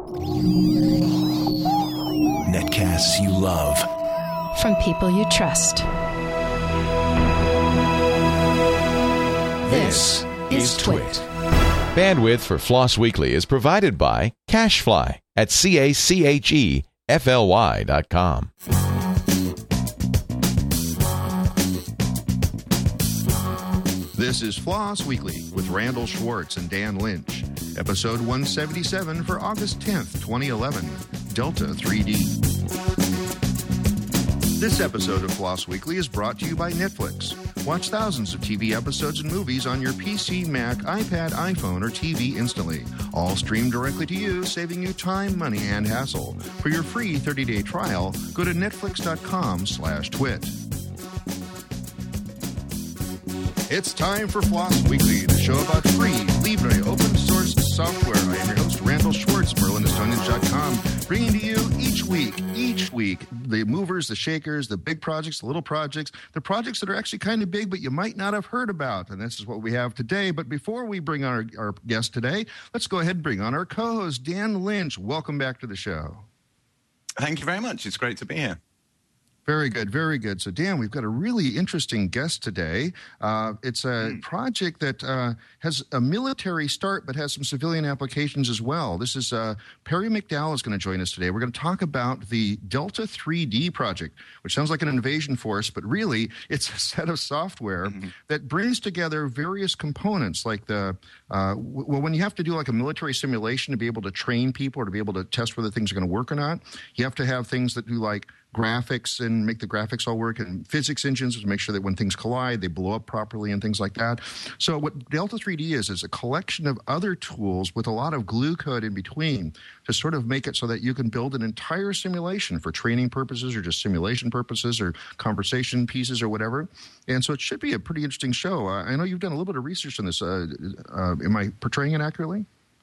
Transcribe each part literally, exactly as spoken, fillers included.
Netcasts you love. From people you trust. This is Twit. Bandwidth for Floss Weekly is provided by CacheFly at C A C H E F L Y dot com. This is Floss Weekly with Randall Schwartz and Dan Lynch. Episode one seventy-seven for August tenth, twenty eleven. Delta three D. This episode of Floss Weekly is brought to you by Netflix. Watch thousands of T V episodes and movies on your P C, Mac, iPad, iPhone, or T V instantly. All streamed directly to you, saving you time, money, and hassle. For your free thirty-day trial, go to netflix.com slash twit. It's time for Floss Weekly, the show about free, libre, open source software. I am your host, Randall Schwartz, Merlin at Stonehenge dot com, bringing to you each week, each week, the movers, the shakers, the big projects, the little projects, the projects that are actually kind of big, but you might not have heard about. And this is what we have today. But before we bring on our, our guest today, let's go ahead and bring on our co-host, Dan Lynch. Welcome back to the show. Thank you very much. It's great to be here. Very good, very good. So, Dan, we've got a really interesting guest today. Uh, it's a mm. project that uh, has a military start but has some civilian applications as well. This is uh, Perry McDowell is going to join us today. We're going to talk about the Delta three D project, which sounds like an invasion force, but really it's a set of software mm-hmm. that brings together various components like the, uh, w- well, when you have to do like a military simulation to be able to train people or to be able to test whether things are going to work or not, you have to have things that do like graphics and make the graphics all work, and physics engines to make sure that when things collide, they blow up properly and things like that. So what Delta three D is, is a collection of other tools with a lot of glue code in between to sort of make it so that you can build an entire simulation for training purposes or just simulation purposes or conversation pieces or whatever. And so it should be a pretty interesting show. Uh, I know you've done a little bit of research on this. Uh, uh, am I portraying it accurately?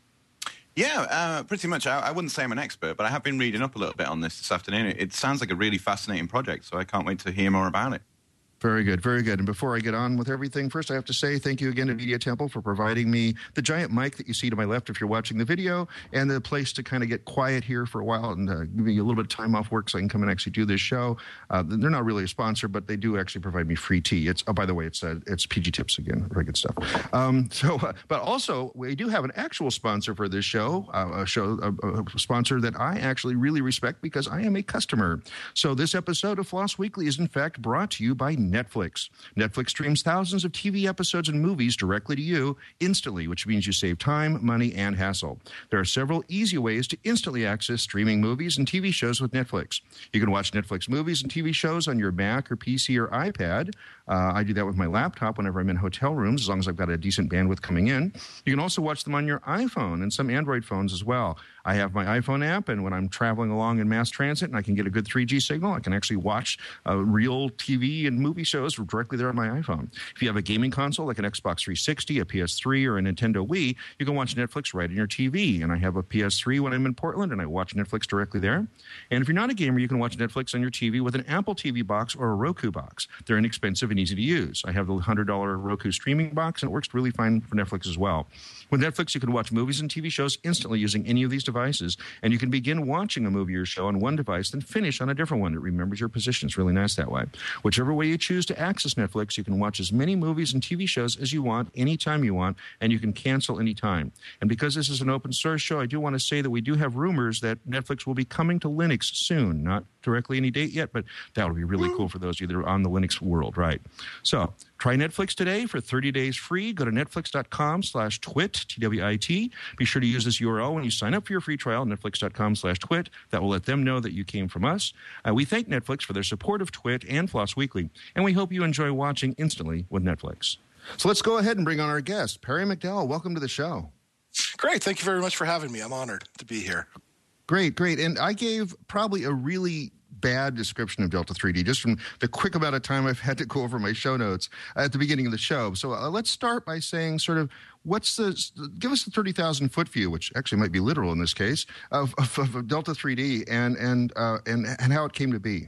Yeah, uh, pretty much. I, I wouldn't say I'm an expert, but I have been reading up a little bit on this this afternoon. It, it sounds like a really fascinating project, so I can't wait to hear more about it. Very good, very good. And before I get on with everything, first I have to say thank you again to Media Temple for providing me the giant mic that you see to my left if you're watching the video, and the place to kind of get quiet here for a while and uh, give me a little bit of time off work so I can come and actually do this show. Uh, they're not really a sponsor, but they do actually provide me free tea. It's oh, by the way, it's uh, it's P G Tips again. Very good stuff. Um, so, uh, but also we do have an actual sponsor for this show, uh, a show, a, a sponsor that I actually really respect because I am a customer. So this episode of Floss Weekly is in fact brought to you by Netflix. Netflix streams thousands of T V episodes and movies directly to you instantly, which means you save time, money, and hassle. There are several easy ways to instantly access streaming movies and T V shows with Netflix. You can watch Netflix movies and T V shows on your Mac or P C or iPad. Uh, I do that with my laptop whenever I'm in hotel rooms, as long as I've got a decent bandwidth coming in. You can also watch them on your iPhone and some Android phones as well. I have my iPhone app, and when I'm traveling along in mass transit and I can get a good three G signal, I can actually watch uh, real T V and movie shows directly there on my iPhone. If you have a gaming console like an Xbox three sixty, a P S three, or a Nintendo Wii, you can watch Netflix right on your T V. And I have a P S three when I'm in Portland, and I watch Netflix directly there. And if you're not a gamer, you can watch Netflix on your T V with an Apple T V box or a Roku box. They're inexpensive and easy to use. I have the one hundred dollars Roku streaming box, and it works really fine for Netflix as well. With Netflix, you can watch movies and T V shows instantly using any of these devices, and you can begin watching a movie or show on one device, then finish on a different one. It remembers your position. It's really nice that way. Whichever way you choose to access Netflix, you can watch as many movies and T V shows as you want, anytime you want, and you can cancel anytime. And because this is an open source show, I do want to say that we do have rumors that Netflix will be coming to Linux soon. Not directly any date yet, but that would be really cool for those of you that are on the Linux world, right? So try Netflix today for thirty days free. Go to netflix.com slash twit, T W I T. Be sure to use this U R L when you sign up for your free trial, netflix.com slash twit. That will let them know that you came from us. Uh, we thank Netflix for their support of Twit and Floss Weekly, and we hope you enjoy watching instantly with Netflix. So let's go ahead and bring on our guest, Perry McDowell. Welcome to the show. Great. Thank you very much for having me. I'm honored to be here. Great, great. And I gave probably a really bad description of Delta three D, just from the quick amount of time I've had to go over my show notes at the beginning of the show. So uh, let's start by saying sort of what's the, give us the thirty thousand foot view, which actually might be literal in this case, of, of, of Delta three D and, and, uh, and, and how it came to be.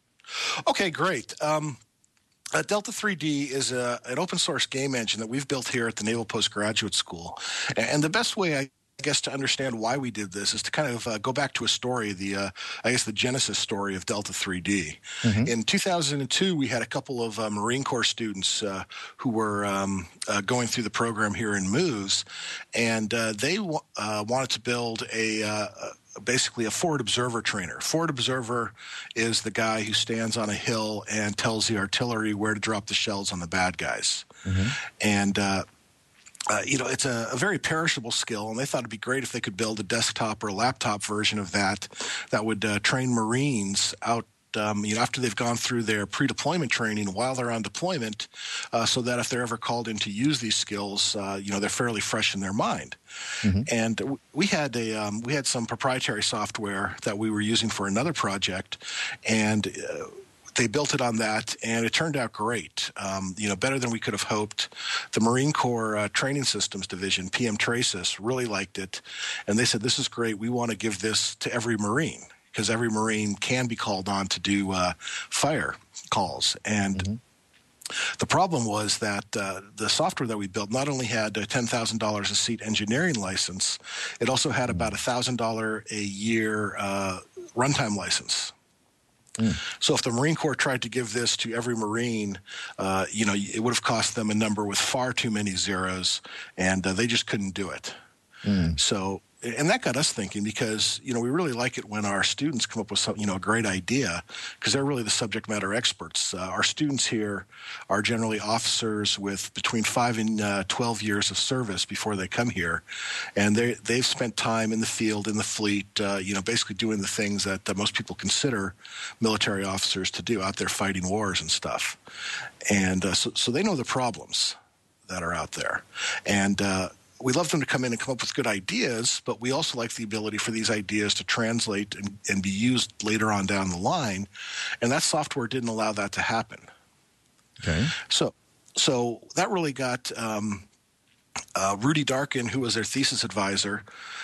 Okay, great. Um, uh, Delta three D is a, an open source game engine that we've built here at the Naval Postgraduate School. And, and the best way I guess to understand why we did this is to kind of uh, go back to a story, the uh, I guess the genesis story of Delta three D. Mm-hmm. In two thousand two, we had a couple of uh, Marine Corps students uh, who were um, uh, going through the program here in Moose, and uh, they w- uh, wanted to build a uh, basically a forward observer trainer. Forward observer is the guy who stands on a hill and tells the artillery where to drop the shells on the bad guys. Mm-hmm. And uh, Uh, you know, it's a, a very perishable skill, and they thought it'd be great if they could build a desktop or a laptop version of that that would uh, train Marines out, um, you know, after they've gone through their pre-deployment training while they're on deployment, uh, so that if they're ever called in to use these skills, uh, you know, they're fairly fresh in their mind. Mm-hmm. And w- we had a um, we had some proprietary software that we were using for another project, and uh, they built it on that, and it turned out great. Um, you know, better than we could have hoped. The Marine Corps uh, Training Systems Division, P M Traces, really liked it, and they said, "This is great. We want to give this to every Marine because every Marine can be called on to do uh, fire calls." And mm-hmm. the problem was that uh, the software that we built not only had a ten thousand dollars a seat engineering license, it also had about a one thousand dollars a year uh, runtime license. Mm. So if the Marine Corps tried to give this to every Marine, uh, you know, it would have cost them a number with far too many zeros, and uh, they just couldn't do it. Mm. So, and that got us thinking because, you know, we really like it when our students come up with some, you know, a great idea because they're really the subject matter experts. Uh, our students here are generally officers with between five and uh, twelve years of service before they come here. And they, they've spent time in the field, in the fleet, uh, you know, basically doing the things that uh, most people consider military officers to do out there fighting wars and stuff. And uh, so, so they know the problems that are out there. And, uh, we love them to come in and come up with good ideas, but we also like the ability for these ideas to translate and, and be used later on down the line. And that software didn't allow that to happen. Okay. So, so that really got um, uh, Rudy Darkin, who was their thesis advisor,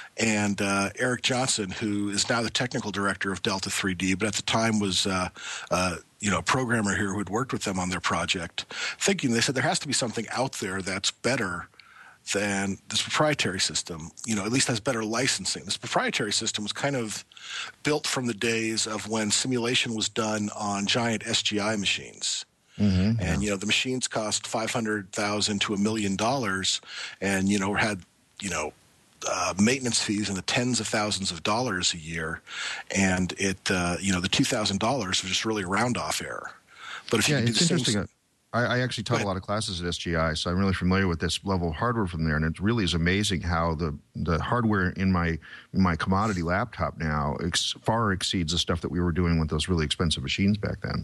and uh, Eric Johnson, who is now the technical director of Delta three D, but at the time was uh, uh, you know, a programmer here who had worked with them on their project, thinking, they said, there has to be something out there that's better than this proprietary system, you know, at least has better licensing. This proprietary system was kind of built from the days of when simulation was done on giant S G I machines. Mm-hmm. And, you know, the machines cost five hundred thousand dollars to a million dollars and, you know, had, you know, uh, maintenance fees in the tens of thousands of dollars a year. And it, uh, you know, the two thousand dollars was just really a round-off error. But if yeah, you could do it's the interesting. same... I, I actually taught a lot of classes at S G I, so I'm really familiar with this level of hardware from there. And it really is amazing how the, the hardware in my in my commodity laptop now ex, far exceeds the stuff that we were doing with those really expensive machines back then.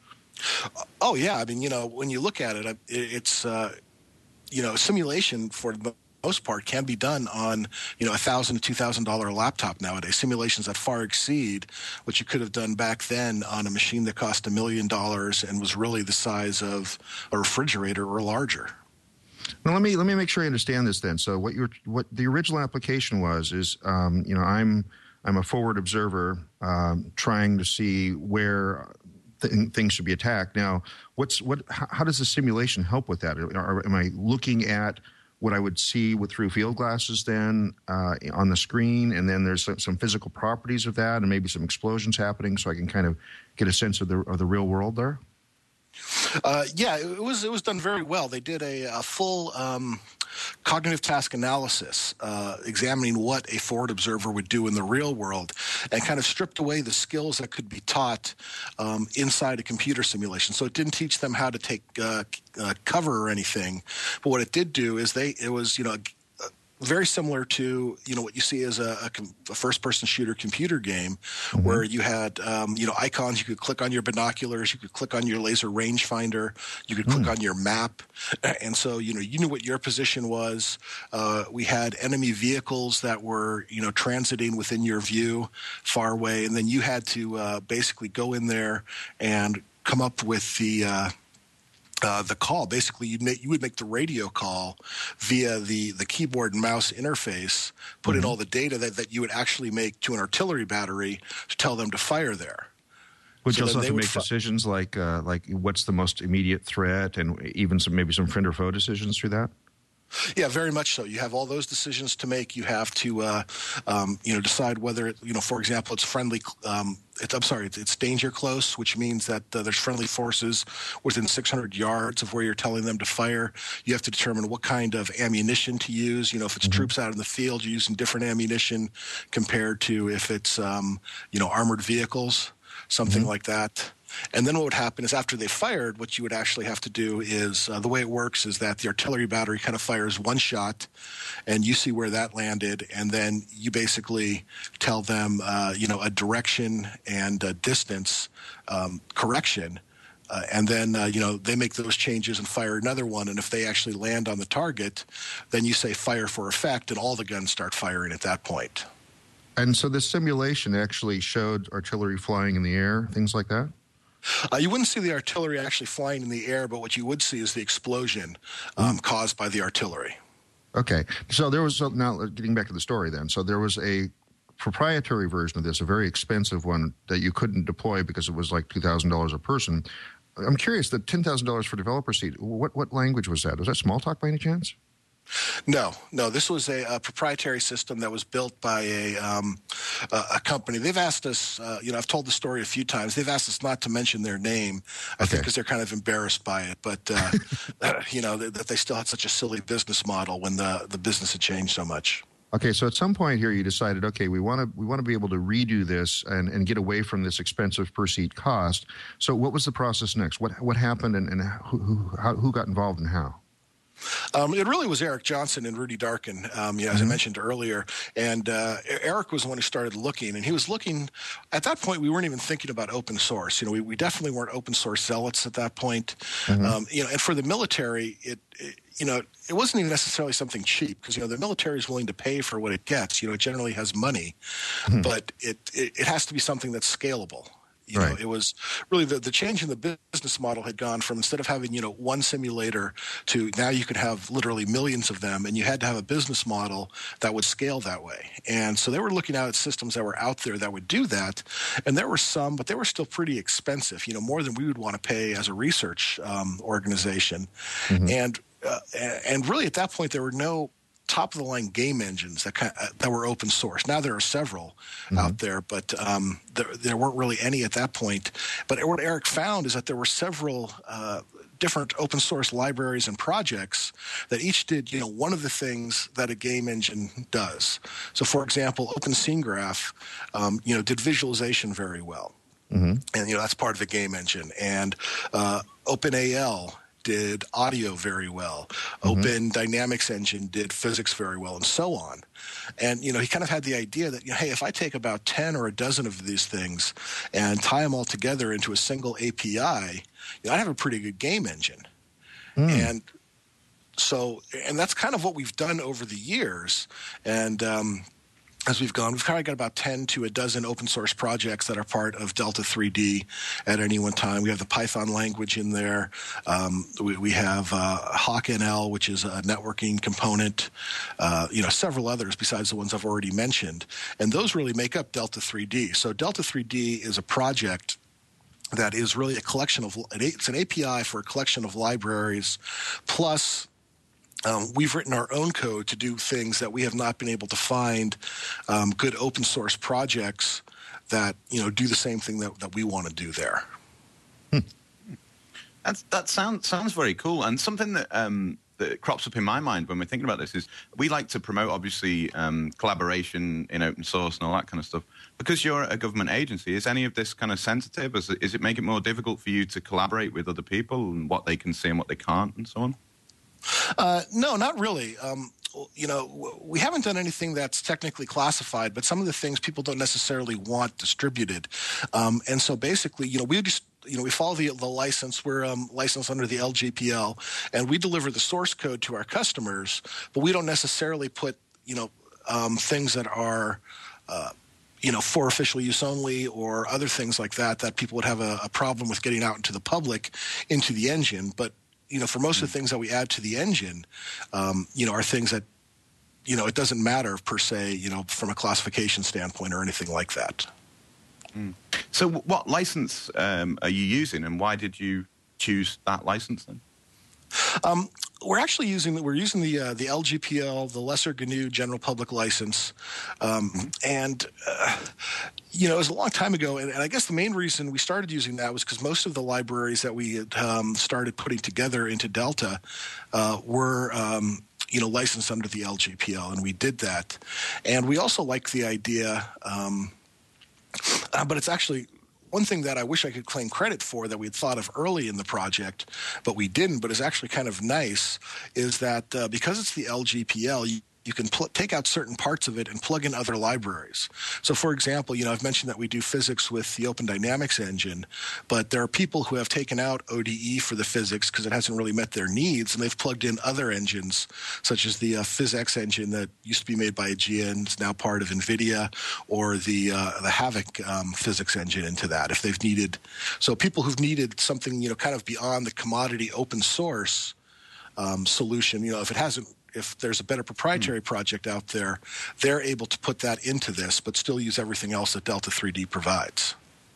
Oh, yeah. I mean, you know, when you look at it, it's, uh, you know, simulation for the most part can be done on, you know, a thousand to two thousand dollar laptop nowadays. Simulations that far exceed what you could have done back then on a machine that cost a million dollars and was really the size of a refrigerator or larger. Now let me let me make sure I understand this then. So what you're what the original application was is, um, you know, I'm I'm a forward observer um, trying to see where th- things should be attacked. Now, what's what? How, how does the simulation help with that? Are, am I looking at what I would see with through field glasses then uh, on the screen, and then there's some, some physical properties of that, and maybe some explosions happening, so I can kind of get a sense of the of the real world there? Uh, yeah, it was it was done very well. They did a, a full um, cognitive task analysis, uh, examining what a forward observer would do in the real world, and kind of stripped away the skills that could be taught um, inside a computer simulation. So it didn't teach them how to take uh, uh, cover or anything, but what it did do is they it was you know. very similar to, you know, what you see as a, a, a first-person shooter computer game, mm-hmm. where you had, um, you know, icons. You could click on your binoculars. You could click on your laser rangefinder. You could click mm. on your map. And so, you know, you knew what your position was. Uh, we had enemy vehicles that were, you know, transiting within your view far away. And then you had to uh, basically go in there and come up with the uh, – Uh, the call. Basically, you'd make, you would make the radio call via the, the keyboard and mouse interface, put mm-hmm. in all the data that, that you would actually make to an artillery battery to tell them to fire there. Would so you also have to make fi- decisions like uh, like what's the most immediate threat, and even some maybe some friend or foe decisions through that? Yeah, very much so. You have all those decisions to make. You have to, uh, um, you know, decide whether, it, you know, for example, it's friendly. Um, it's, I'm sorry, it's, it's danger close, which means that uh, there's friendly forces within six hundred yards of where you're telling them to fire. You have to determine what kind of ammunition to use. You know, if it's mm-hmm. troops out in the field, you're using different ammunition compared to if it's, um, you know, armored vehicles, something mm-hmm. like that. And then what would happen is after they fired, what you would actually have to do is uh, the way it works is that the artillery battery kind of fires one shot, and you see where that landed, and then you basically tell them, uh, you know, a direction and a distance um, correction. Uh, and then, uh, you know, they make those changes and fire another one. And if they actually land on the target, then you say fire for effect, and all the guns start firing at that point. And so this simulation actually showed artillery flying in the air, things like that? Uh, you wouldn't see the artillery actually flying in the air, but what you would see is the explosion um, mm. caused by the artillery. Okay. So there was, now getting back to the story then, so there was a proprietary version of this, a very expensive one that you couldn't deploy because it was like two thousand dollars a person. I'm curious, the ten thousand dollars for developer seat, what, what language was that? Was that Smalltalk by any chance? No, no. This was a, a proprietary system that was built by a um, a, a company. They've asked us, uh, you know, I've told the story a few times. They've asked us not to mention their name, I okay. think, because they're kind of embarrassed by it. But uh, uh, you know, that they still had such a silly business model when the the business had changed so much. Okay, so at some point here, you decided, okay, we want to we want to be able to redo this and, and get away from this expensive per seat cost. So, what was the process next? What what happened, and, and who who, how, who got involved and how? Um, it really was Eric Johnson and Rudy Darkin, um, you know, as mm-hmm. I mentioned earlier. And uh, Eric was the one who started looking, and he was looking. At that point, we weren't even thinking about open source. You know, we, we definitely weren't open source zealots at that point. Mm-hmm. Um, you know, and for the military, it, it you know, it wasn't even necessarily something cheap because, you know, the military is willing to pay for what it gets. You know, it generally has money, mm-hmm. but it, it it has to be something that's scalable. You know, right. It was really the, the change in the business model had gone from instead of having, you know, one simulator to now you could have literally millions of them, and you had to have a business model that would scale that way. And so they were looking out at systems that were out there that would do that. And there were some, but they were still pretty expensive, you know, more than we would want to pay as a research um, organization. Mm-hmm. And uh, and really at that point, there were no top-of-the-line game engines that kind of, that were open source. Now there are several mm-hmm. out there, but um, there, there weren't really any at that point. But what Eric found is that there were several uh, different open source libraries and projects that each did, you know, one of the things that a game engine does. So, for example, OpenSceneGraph, um, you know, did visualization very well, mm-hmm. and you know that's part of the game engine. And uh, OpenAL did audio very well. Mm-hmm. Open Dynamics Engine did physics very well, and so on. And, you know, he kind of had the idea that, you know, hey, if I take about ten or a dozen of these things and tie them all together into a single A P I, you know, I have a pretty good game engine. Mm. And so, and that's kind of what we've done over the years. And, um, as we've gone, we've kind of got about ten to a dozen open source projects that are part of Delta three D at any one time. We have the Python language in there. Um, we, we have uh, HawkNL, which is a networking component. Uh, you know, several others besides the ones I've already mentioned. And those really make up Delta three D. So Delta three D is a project that is really a collection of – it's an A P I for a collection of libraries plus – Um, we've written our own code to do things that we have not been able to find um, good open source projects that, you know, do the same thing that, that we want to do there. Hmm. That's, that sounds sounds very cool. And something that, um, that crops up in my mind when we're thinking about this is we like to promote, obviously, um, collaboration in open source and all that kind of stuff. Because you're a government agency, is any of this kind of sensitive? Is it, is it make it more difficult for you to collaborate with other people and what they can see and what they can't and so on? Uh, no, not really. Um, you know, we haven't done anything that's technically classified, but some of the things people don't necessarily want distributed. Um, and so basically, you know, we just, you know, we follow the, the license. We're um, licensed under the L G P L, and we deliver the source code to our customers, but we don't necessarily put, you know, um, things that are, uh, you know, for official use only or other things like that, that people would have a, a problem with getting out into the public into the engine. But you know, for most of the things that we add to the engine, um, you know, are things that, you know, it doesn't matter per se, you know, from a classification standpoint or anything like that. Mm. So what license um, are you using and why did you choose that license then? Um, we're actually using we're using the uh, the L G P L, the Lesser G N U General Public License, um, and uh, you know, it was a long time ago, and, and I guess the main reason we started using that was because most of the libraries that we had um, started putting together into Delta uh, were um, you know licensed under the L G P L, and we did that, and we also like the idea, um, uh, but it's actually. One thing that I wish I could claim credit for that we had thought of early in the project, but we didn't, but is actually kind of nice, is that uh, because it's the L G P L, you, you can pl- take out certain parts of it and plug in other libraries. So, for example, you know, I've mentioned that we do physics with the Open Dynamics engine, but there are people who have taken out O D E for the physics because it hasn't really met their needs, and they've plugged in other engines, such as the uh, PhysX engine that used to be made by Aegean, is now part of NVIDIA, or the uh, the Havok um, physics engine into that if they've needed. So people who've needed something, you know, kind of beyond the commodity open source um, solution, you know, if it hasn't if there's a better proprietary project out there, they're able to put that into this, but still use everything else that Delta three D provides.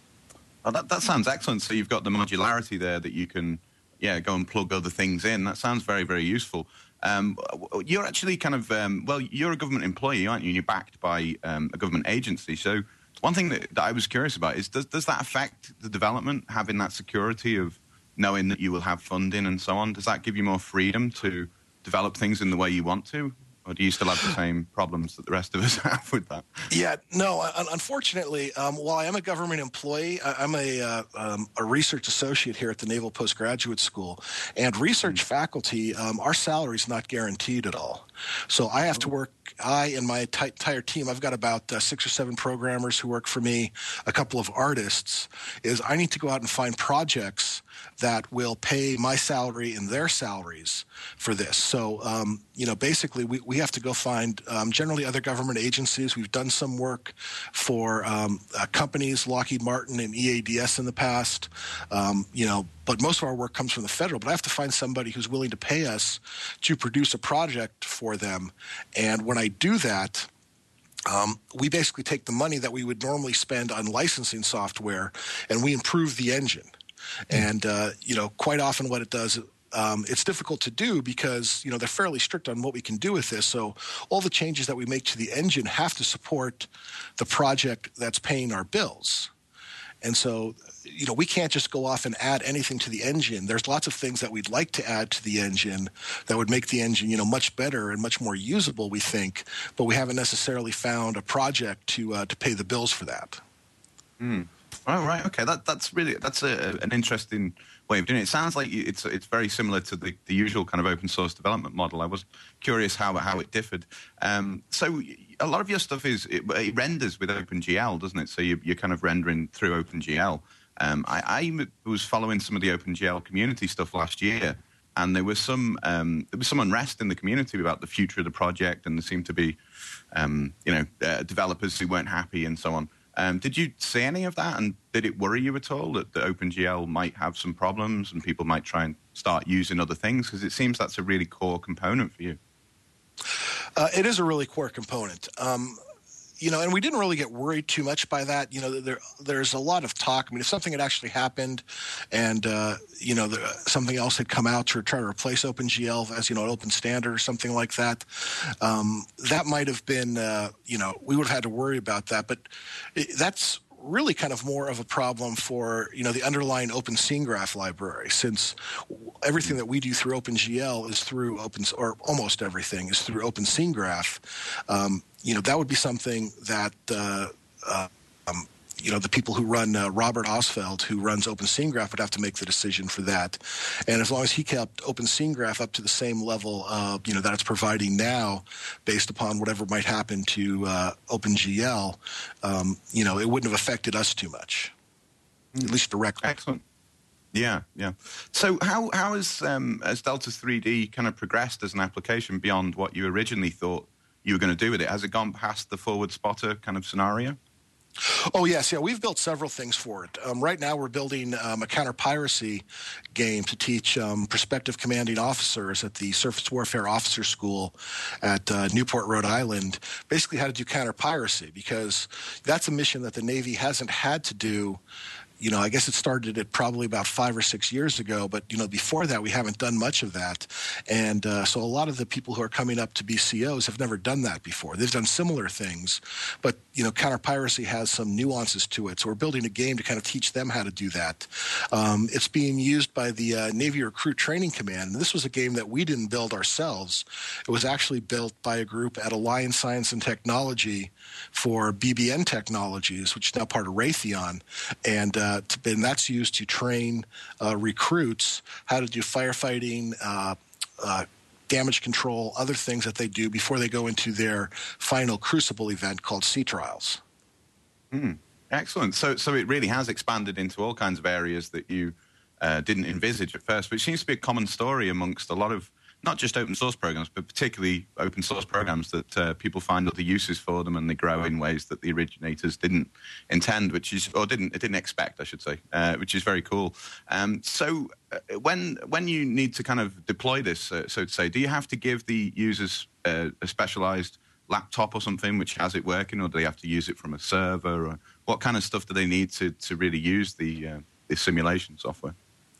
Oh, that, that sounds excellent. So you've got the modularity there that you can, yeah, go and plug other things in. That sounds very, very useful. Um, you're actually kind of, um, well, you're a government employee, aren't you? And you're backed by um, a government agency. So one thing that, that I was curious about is, does, does that affect the development, having that security of knowing that you will have funding and so on? Does that give you more freedom to develop things in the way you want to, or do you still have the same problems that the rest of us have with that? Yeah, no, un- unfortunately, um, while I am a government employee, I- I'm a, uh, um, a research associate here at the Naval Postgraduate School, and research mm-hmm. faculty, um, our salary is not guaranteed at all. So I have to work, I and my t- entire team, I've got about uh, six or seven programmers who work for me, a couple of artists, is I need to go out and find projects that will pay my salary and their salaries for this. So, um, you know, basically we, we have to go find um, generally other government agencies. We've done some work for um, uh, companies, Lockheed Martin and E A D S in the past, um, you know, but most of our work comes from the federal. But I have to find somebody who's willing to pay us to produce a project for them. And when I do that, Um, we basically take the money that we would normally spend on licensing software and we improve the engine. And, uh, you know, quite often what it does, um, it's difficult to do because, you know, they're fairly strict on what we can do with this. So all the changes that we make to the engine have to support the project that's paying our bills. And so, you know, we can't just go off and add anything to the engine. There's lots of things that we'd like to add to the engine that would make the engine, you know, much better and much more usable, we think, but we haven't necessarily found a project to uh, to pay the bills for that. Mm. Oh, right. Okay. That that's really that's a, an interesting way of doing it. It sounds like it's it's very similar to the, the usual kind of open source development model. I was curious how how it differed. Um, so a lot of your stuff is it, it renders with OpenGL, doesn't it? So you, you're kind of rendering through OpenGL. Um, I, I was following some of the OpenGL community stuff last year, and there was some um, there was some unrest in the community about the future of the project, and there seemed to be um, you know uh, developers who weren't happy and so on. Um, did you see any of that, and did it worry you at all that the OpenGL might have some problems and people might try and start using other things? Because it seems that's a really core component for you. Uh, it is a really core component. Um, you know, and we didn't really get worried too much by that. You know, there there's a lot of talk. I mean, if something had actually happened and, uh, you know, there, something else had come out to try to replace OpenGL as, you know, an open standard or something like that, um, that might have been, uh, you know, we would have had to worry about that. But it, that's really kind of more of a problem for, you know, the underlying Open Scene Graph library, since everything that we do through OpenGL is through open, or almost everything is through Open Scene Graph. Um, you know, that would be something that, uh, uh, um, you know, the people who run, uh, Robert Osfeld, who runs Open Scene Graph, would have to make the decision for that. And as long as he kept Open Scene Graph up to the same level, uh, you know, that it's providing now, based upon whatever might happen to uh, OpenGL, um, you know, it wouldn't have affected us too much, mm. at least directly. Excellent. Yeah, yeah. So how how has um, has Delta three D kind of progressed as an application beyond what you originally thought you were going to do with it? Has it gone past the forward spotter kind of scenario? Oh, yes. Yeah, we've built several things for it. Um, right now we're building um, a counter-piracy game to teach um, prospective commanding officers at the Surface Warfare Officer School at uh, Newport, Rhode Island, basically how to do counter-piracy, because that's a mission that the Navy hasn't had to do you know, I guess it started at probably about five or six years ago, but, you know, before that, we haven't done much of that. And uh, so a lot of the people who are coming up to be C Os have never done that before. They've done similar things, but, you know, counter-piracy has some nuances to it. So we're building a game to kind of teach them how to do that. Um, it's being used by the uh, Navy Recruit Training Command. And this was a game that we didn't build ourselves. It was actually built by a group at Alliance Science and Technology for B B N Technologies, which is now part of Raytheon. And, uh, to, and that's used to train uh, recruits how to do firefighting, uh, uh, damage control, other things that they do before they go into their final Crucible event called Sea Trials. Mm, excellent. So, so it really has expanded into all kinds of areas that you uh, didn't envisage at first, which seems to be a common story amongst a lot of not just open source programs, but particularly open source programs that uh, people find other uses for them and they grow in ways that the originators didn't intend, which is, or didn't didn't expect, I should say, uh, which is very cool. Um, so uh, when when you need to kind of deploy this, uh, so to say, do you have to give the users uh, a specialized laptop or something which has it working, or do they have to use it from a server, or what kind of stuff do they need to, to really use the, uh, the simulation software?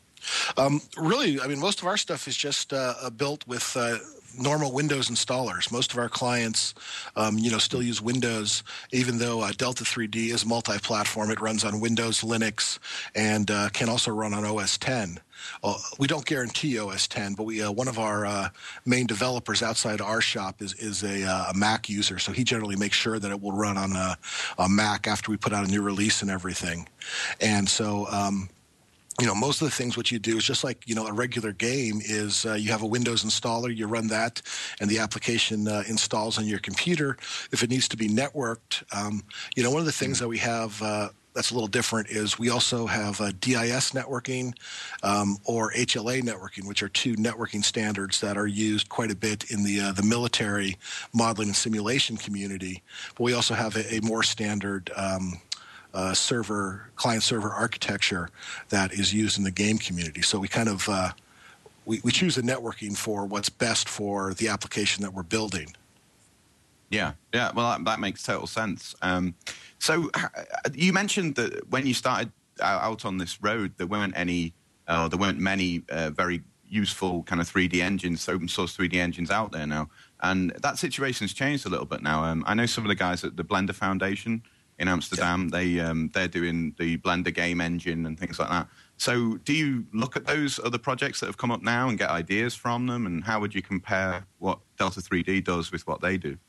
Um, really, I mean, most of our stuff is just uh, built with uh, normal Windows installers. Most of our clients, um, you know, still use Windows, even though uh, Delta three D is multi-platform. It runs on Windows, Linux, and uh, can also run on O S ten. Uh, we don't guarantee O S ten, but we uh, one of our uh, main developers outside our shop is is a, uh, a Mac user, so he generally makes sure that it will run on a, a Mac after we put out a new release and everything. And so, um, you know, most of the things what you do is just like, you know, a regular game is uh, you have a Windows installer, you run that, and the application uh, installs on your computer. If it needs to be networked, um, you know, one of the things that we have uh, that's a little different is we also have uh, D I S networking um, or H L A networking, which are two networking standards that are used quite a bit in the uh, the military modeling and simulation community. But we also have a, a more standard um, uh, server client-server architecture that is used in the game community. So we kind of uh, we, we choose the networking for what's best for the application that we're building. Yeah, yeah. Well, that, that makes total sense. Um, so you mentioned that when you started out on this road, there weren't any, uh, there weren't many uh, very useful kind of three D engines, open source three D engines out there now, and that situation's changed a little bit now. Um, I know some of the guys at the Blender Foundation in Amsterdam. Yeah. They um, they're doing the Blender game engine and things like that. So, do you look at those other projects that have come up now and get ideas from them, and how would you compare what Delta three D does with what they do?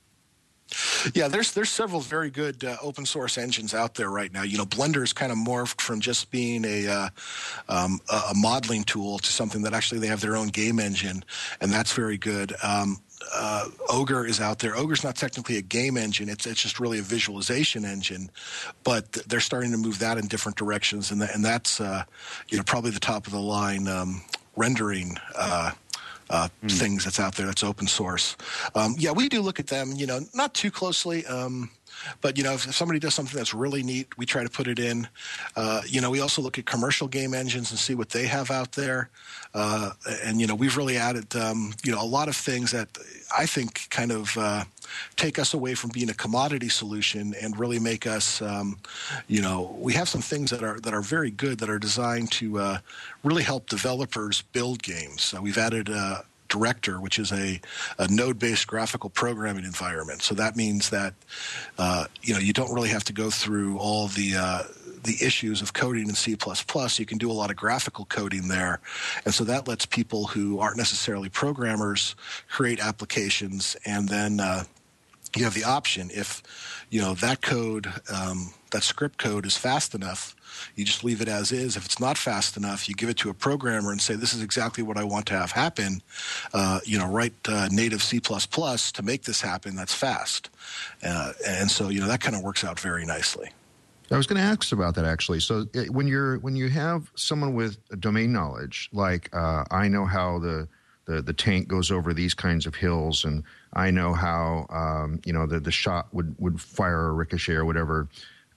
Yeah, there's there's several very good uh, open source engines out there right now. You know, Blender is kind of morphed from just being a uh, um, a modeling tool to something that actually they have their own game engine, and that's very good. Um, uh, Ogre is out there. Ogre's not technically a game engine; it's it's just really a visualization engine, but they're starting to move that in different directions, and that, and that's uh, you know probably the top of the line um, rendering. Uh, Uh, mm. things that's out there that's open source. Um, yeah, we do look at them, you know, not too closely, um, but, you know, if somebody does something that's really neat, we try to put it in. Uh, you know, we also look at commercial game engines and see what they have out there. Uh, and, you know, we've really added, um, you know, a lot of things that I think kind of uh, take us away from being a commodity solution and really make us, um, you know, we have some things that are that are very good that are designed to uh, really help developers build games. So we've added uh, Director, which is a, a node-based graphical programming environment. So that means that, uh, you know, you don't really have to go through all the uh, the issues of coding in C plus plus. You can do a lot of graphical coding there. And so that lets people who aren't necessarily programmers create applications, and then uh, you have the option if, you know, that code, um, that script code is fast enough, you just leave it as is. If it's not fast enough, you give it to a programmer and say, this is exactly what I want to have happen. Uh, you know, write uh, native C plus plus to make this happen that's fast. Uh, and so, you know, that kind of works out very nicely. I was going to ask about that, actually. So it, when you're when you have someone with domain knowledge, like uh, I know how the, the, the tank goes over these kinds of hills, and I know how, um, you know, the, the shot would, would fire a ricochet or whatever,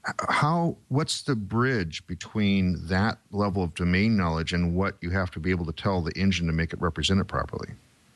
how what's the bridge between that level of domain knowledge and what you have to be able to tell the engine to make it represent it properly?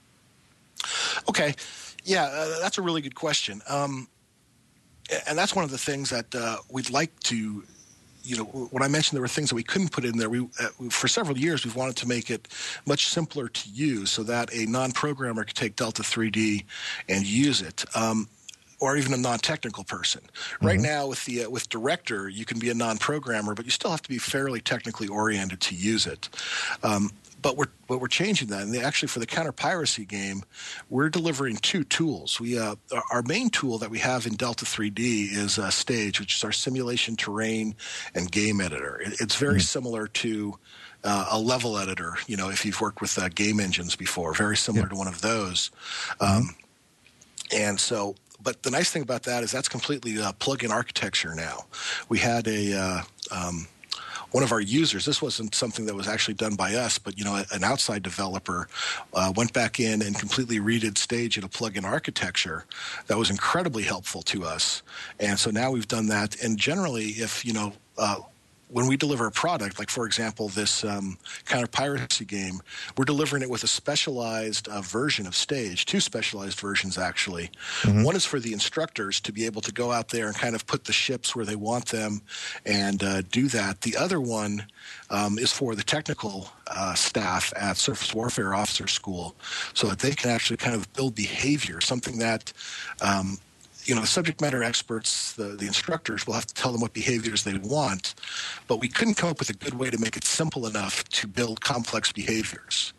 Okay. Yeah, uh, that's a really good question. Um, and that's one of the things that uh, we'd like to you know, when I mentioned there were things that we couldn't put in there, we uh, for several years we've wanted to make it much simpler to use so that a non-programmer could take Delta three D and use it. Um, or even a non-technical person. Mm-hmm. Right now with the uh, with Director, you can be a non-programmer, but you still have to be fairly technically oriented to use it. Um, But we're but we're changing that, and actually for the counter-piracy game, we're delivering two tools. We uh, our main tool that we have in Delta three D is uh, Stage, which is our simulation terrain and game editor. It, it's very mm-hmm. similar to uh, a level editor. You know, if you've worked with uh, game engines before, very similar yeah. to one of those. Um, mm-hmm. And so, but the nice thing about that is that's completely uh, plug-in architecture now. We had a uh, um, one of our users, this wasn't something that was actually done by us, but you know, an outside developer uh, went back in and completely redid Stage in a plug-in architecture that was incredibly helpful to us. And so now we've done that. And generally, if, you know, uh, when we deliver a product, like for example, this um, counter-piracy game, we're delivering it with a specialized uh, version of Stage, two specialized versions actually. Mm-hmm. One is for the instructors to be able to go out there and kind of put the ships where they want them and uh, do that. The other one um, is for the technical uh, staff at Surface Warfare Officer School so that they can actually kind of build behavior, something that um, you know, the subject matter experts, the, the instructors, will have to tell them what behaviors they want, but we couldn't come up with a good way to make it simple enough to build complex behaviors.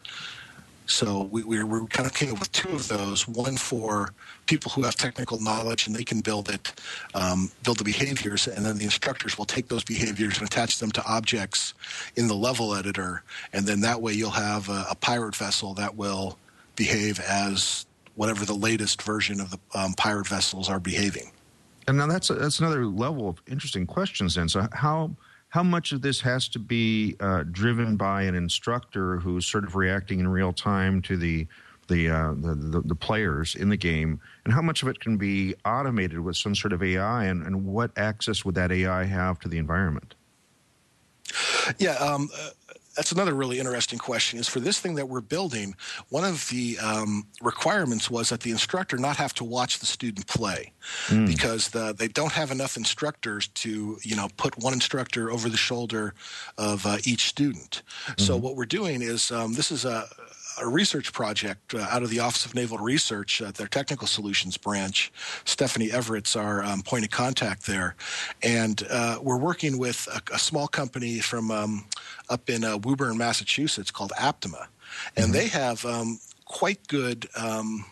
So we, we, we kind of came up with two of those, one for people who have technical knowledge and they can build it, um, build the behaviors, and then the instructors will take those behaviors and attach them to objects in the level editor, and then that way you'll have a, a pirate vessel that will behave as whatever the latest version of the um, pirate vessels are behaving. And now that's a, that's another level of interesting questions then. So how how much of this has to be uh, driven by an instructor who's sort of reacting in real time to the the, uh, the the the players in the game, and how much of it can be automated with some sort of A I, and, and what access would that A I have to the environment? Yeah, um, uh, that's another really interesting question. Is for this thing that we're building, one of the um, requirements was that the instructor not have to watch the student play, mm. because the, they don't have enough instructors to, you know, put one instructor over the shoulder of uh, each student. Mm-hmm. So what we're doing is um, this is a a research project uh, out of the Office of Naval Research, uh, their Technical Solutions branch. Stephanie Everett's our um, point of contact there. And uh, we're working with a, a small company from um, up in uh, Woburn, Massachusetts called Aptima. And mm-hmm. they have um, quite good um,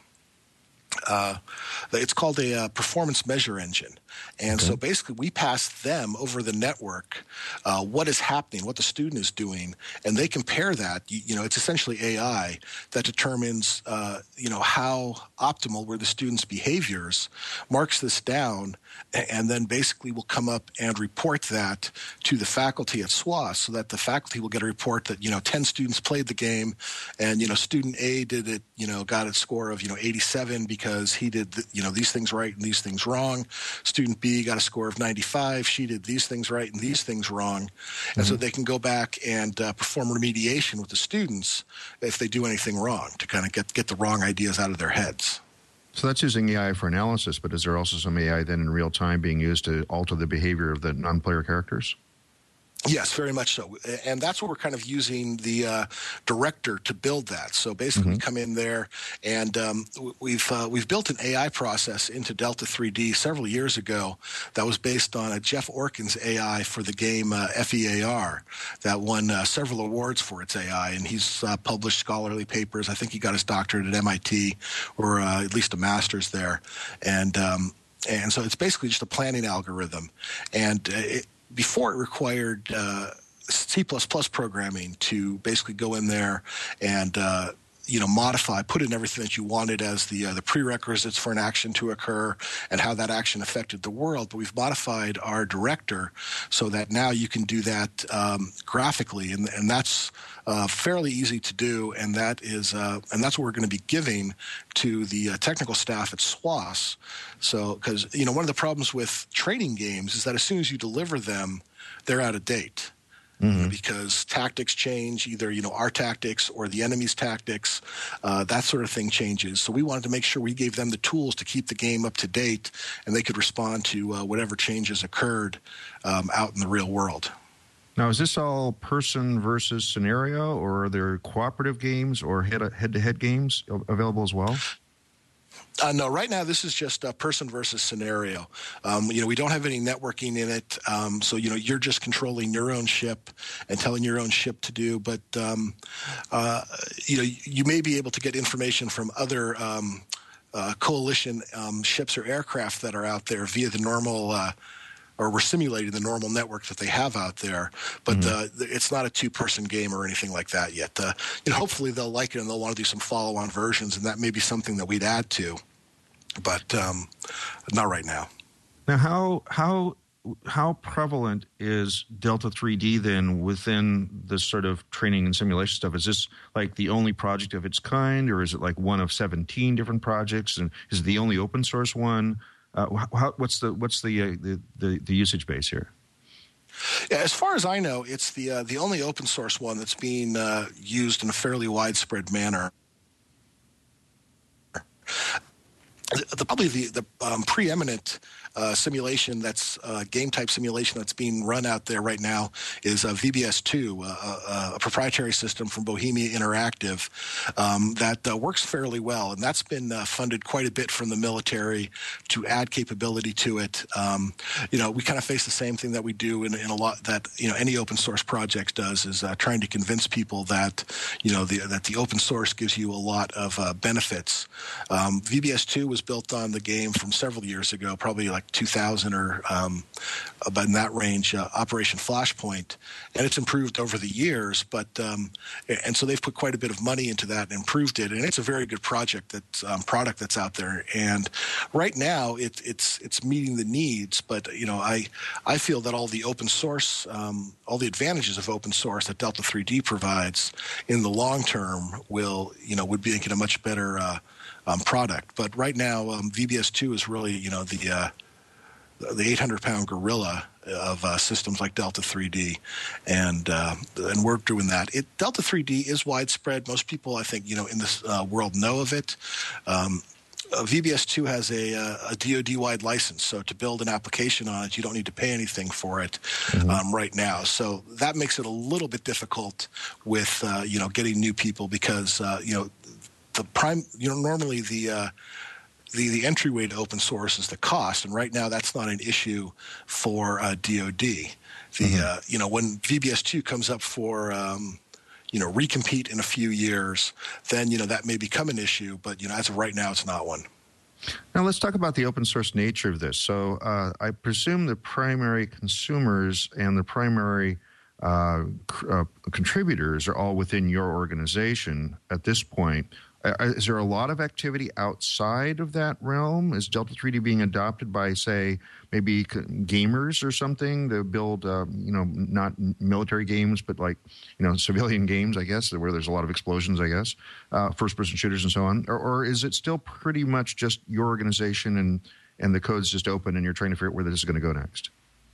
uh, it's called a uh, performance measure engine. And okay. so basically we pass them over the network uh, what is happening, what the student is doing, and they compare that. You, you know, it's essentially A I that determines, uh, you know, how optimal were the student's behaviors, marks this down, and then basically will come up and report that to the faculty at S W A S, so that the faculty will get a report that, you know, ten students played the game, and, you know, student A did it, you know, got a score of, you know, eighty-seven because he did, the, you know, these things right and these things wrong. Student B got a score of ninety-five. She did these things right and these things wrong. Mm-hmm. And so they can go back and uh, perform remediation with the students if they do anything wrong, to kind of get, get the wrong ideas out of their heads. So that's using A I for analysis, but is there also some A I then in real time being used to alter the behavior of the non-player characters? Yes, very much so. And that's what we're kind of using the uh, director to build that. So basically mm-hmm. we come in there and um, we've uh, we've built an A I process into Delta three D several years ago that was based on a Jeff Orkin's A I for the game uh, F E A R that won uh, several awards for its A I. And he's uh, published scholarly papers. I think he got his doctorate at M I T, or uh, at least a master's there. And, um, and so it's basically just a planning algorithm. And it, Before it required uh, C plus plus programming to basically go in there and uh, you know modify, put in everything that you wanted as the uh, the prerequisites for an action to occur and how that action affected the world. But we've modified our director so that now you can do that um, graphically, and, and that's uh, fairly easy to do. And that is uh, and that's what we're going to be giving to the uh, technical staff at S W A S. So, because you know one of the problems with training games is that as soon as you deliver them, they're out of date. mm-hmm. because tactics change, either, you know, our tactics or the enemy's tactics, uh, that sort of thing changes. So we wanted to make sure we gave them the tools to keep the game up to date, and they could respond to uh, whatever changes occurred um, out in the real world. Now, is this all person versus scenario, or are there cooperative games or head- head-to-head games available as well? Uh, no, right now this is just a person versus scenario. Um, you know, we don't have any networking in it, um, so you know you're just controlling your own ship and telling your own ship to do. But um, uh, you know, you may be able to get information from other um, uh, coalition um, ships or aircraft that are out there via the normal. Uh, or we're simulating the normal network that they have out there, but mm-hmm. uh, it's not a two-person game or anything like that yet. Uh, you know, hopefully they'll like it and they'll want to do some follow-on versions, and that may be something that we'd add to, but um, not right now. Now, how how how prevalent is Delta three D then within this sort of training and simulation stuff? Is this like the only project of its kind, or is it like one of seventeen different projects, and is it the only open source one? Uh, how, what's the what's the, uh, the the the usage base here? Yeah, as far as I know, it's the uh, the only open source one that's being uh, used in a fairly widespread manner. The, the, probably the, the um, preeminent uh, simulation that's uh, game type simulation that's being run out there right now is uh, V B S two, uh, a, a proprietary system from Bohemia Interactive um, that uh, works fairly well, and that's been uh, funded quite a bit from the military to add capability to it. Um, you know, we kind of face the same thing that we do in, in a lot that you know any open source project does, is uh, trying to convince people that you know the, that the open source gives you a lot of uh, benefits. Um, V B S two was built on the game from several years ago, probably like two thousand or um, about in that range, uh, Operation Flashpoint, and it's improved over the years. But um, and so they've put quite a bit of money into that and improved it, and it's a very good project that's um, product that's out there. And right now, it, it's it's meeting the needs. But you know, I I feel that all the open source, um, all the advantages of open source that Delta three D provides in the long term will you know would make it a much better uh, Um, product. But right now, um, V B S two is really, you know, the uh, the eight hundred pound gorilla of uh, systems like Delta three D, and uh, and we're doing that. It, Delta three D is widespread. Most people, I think, you know, in this uh, world know of it. Um, uh, V B S two has a, uh, a D O D-wide license, so to build an application on it, you don't need to pay anything for it mm-hmm. um, right now. So that makes it a little bit difficult with, uh, you know, getting new people because, uh, you know, the prime, you know, normally the, uh, the the entryway to open source is the cost, and right now that's not an issue for uh, D O D. The mm-hmm. uh, you know when V B S two comes up for um, you know recompete in a few years, then you know that may become an issue. But you know as of right now, it's not one. Now let's talk about the open source nature of this. So uh, I presume the primary consumers and the primary uh, uh, contributors are all within your organization at this point. Uh, is there a lot of activity outside of that realm? Is Delta three D being adopted by, say, maybe gamers or something to build, uh, you know, not military games, but like, you know, civilian games, I guess, where there's a lot of explosions, I guess, uh, first-person shooters and so on? Or, or is it still pretty much just your organization and, and the code's just open and you're trying to figure out where this is going to go next?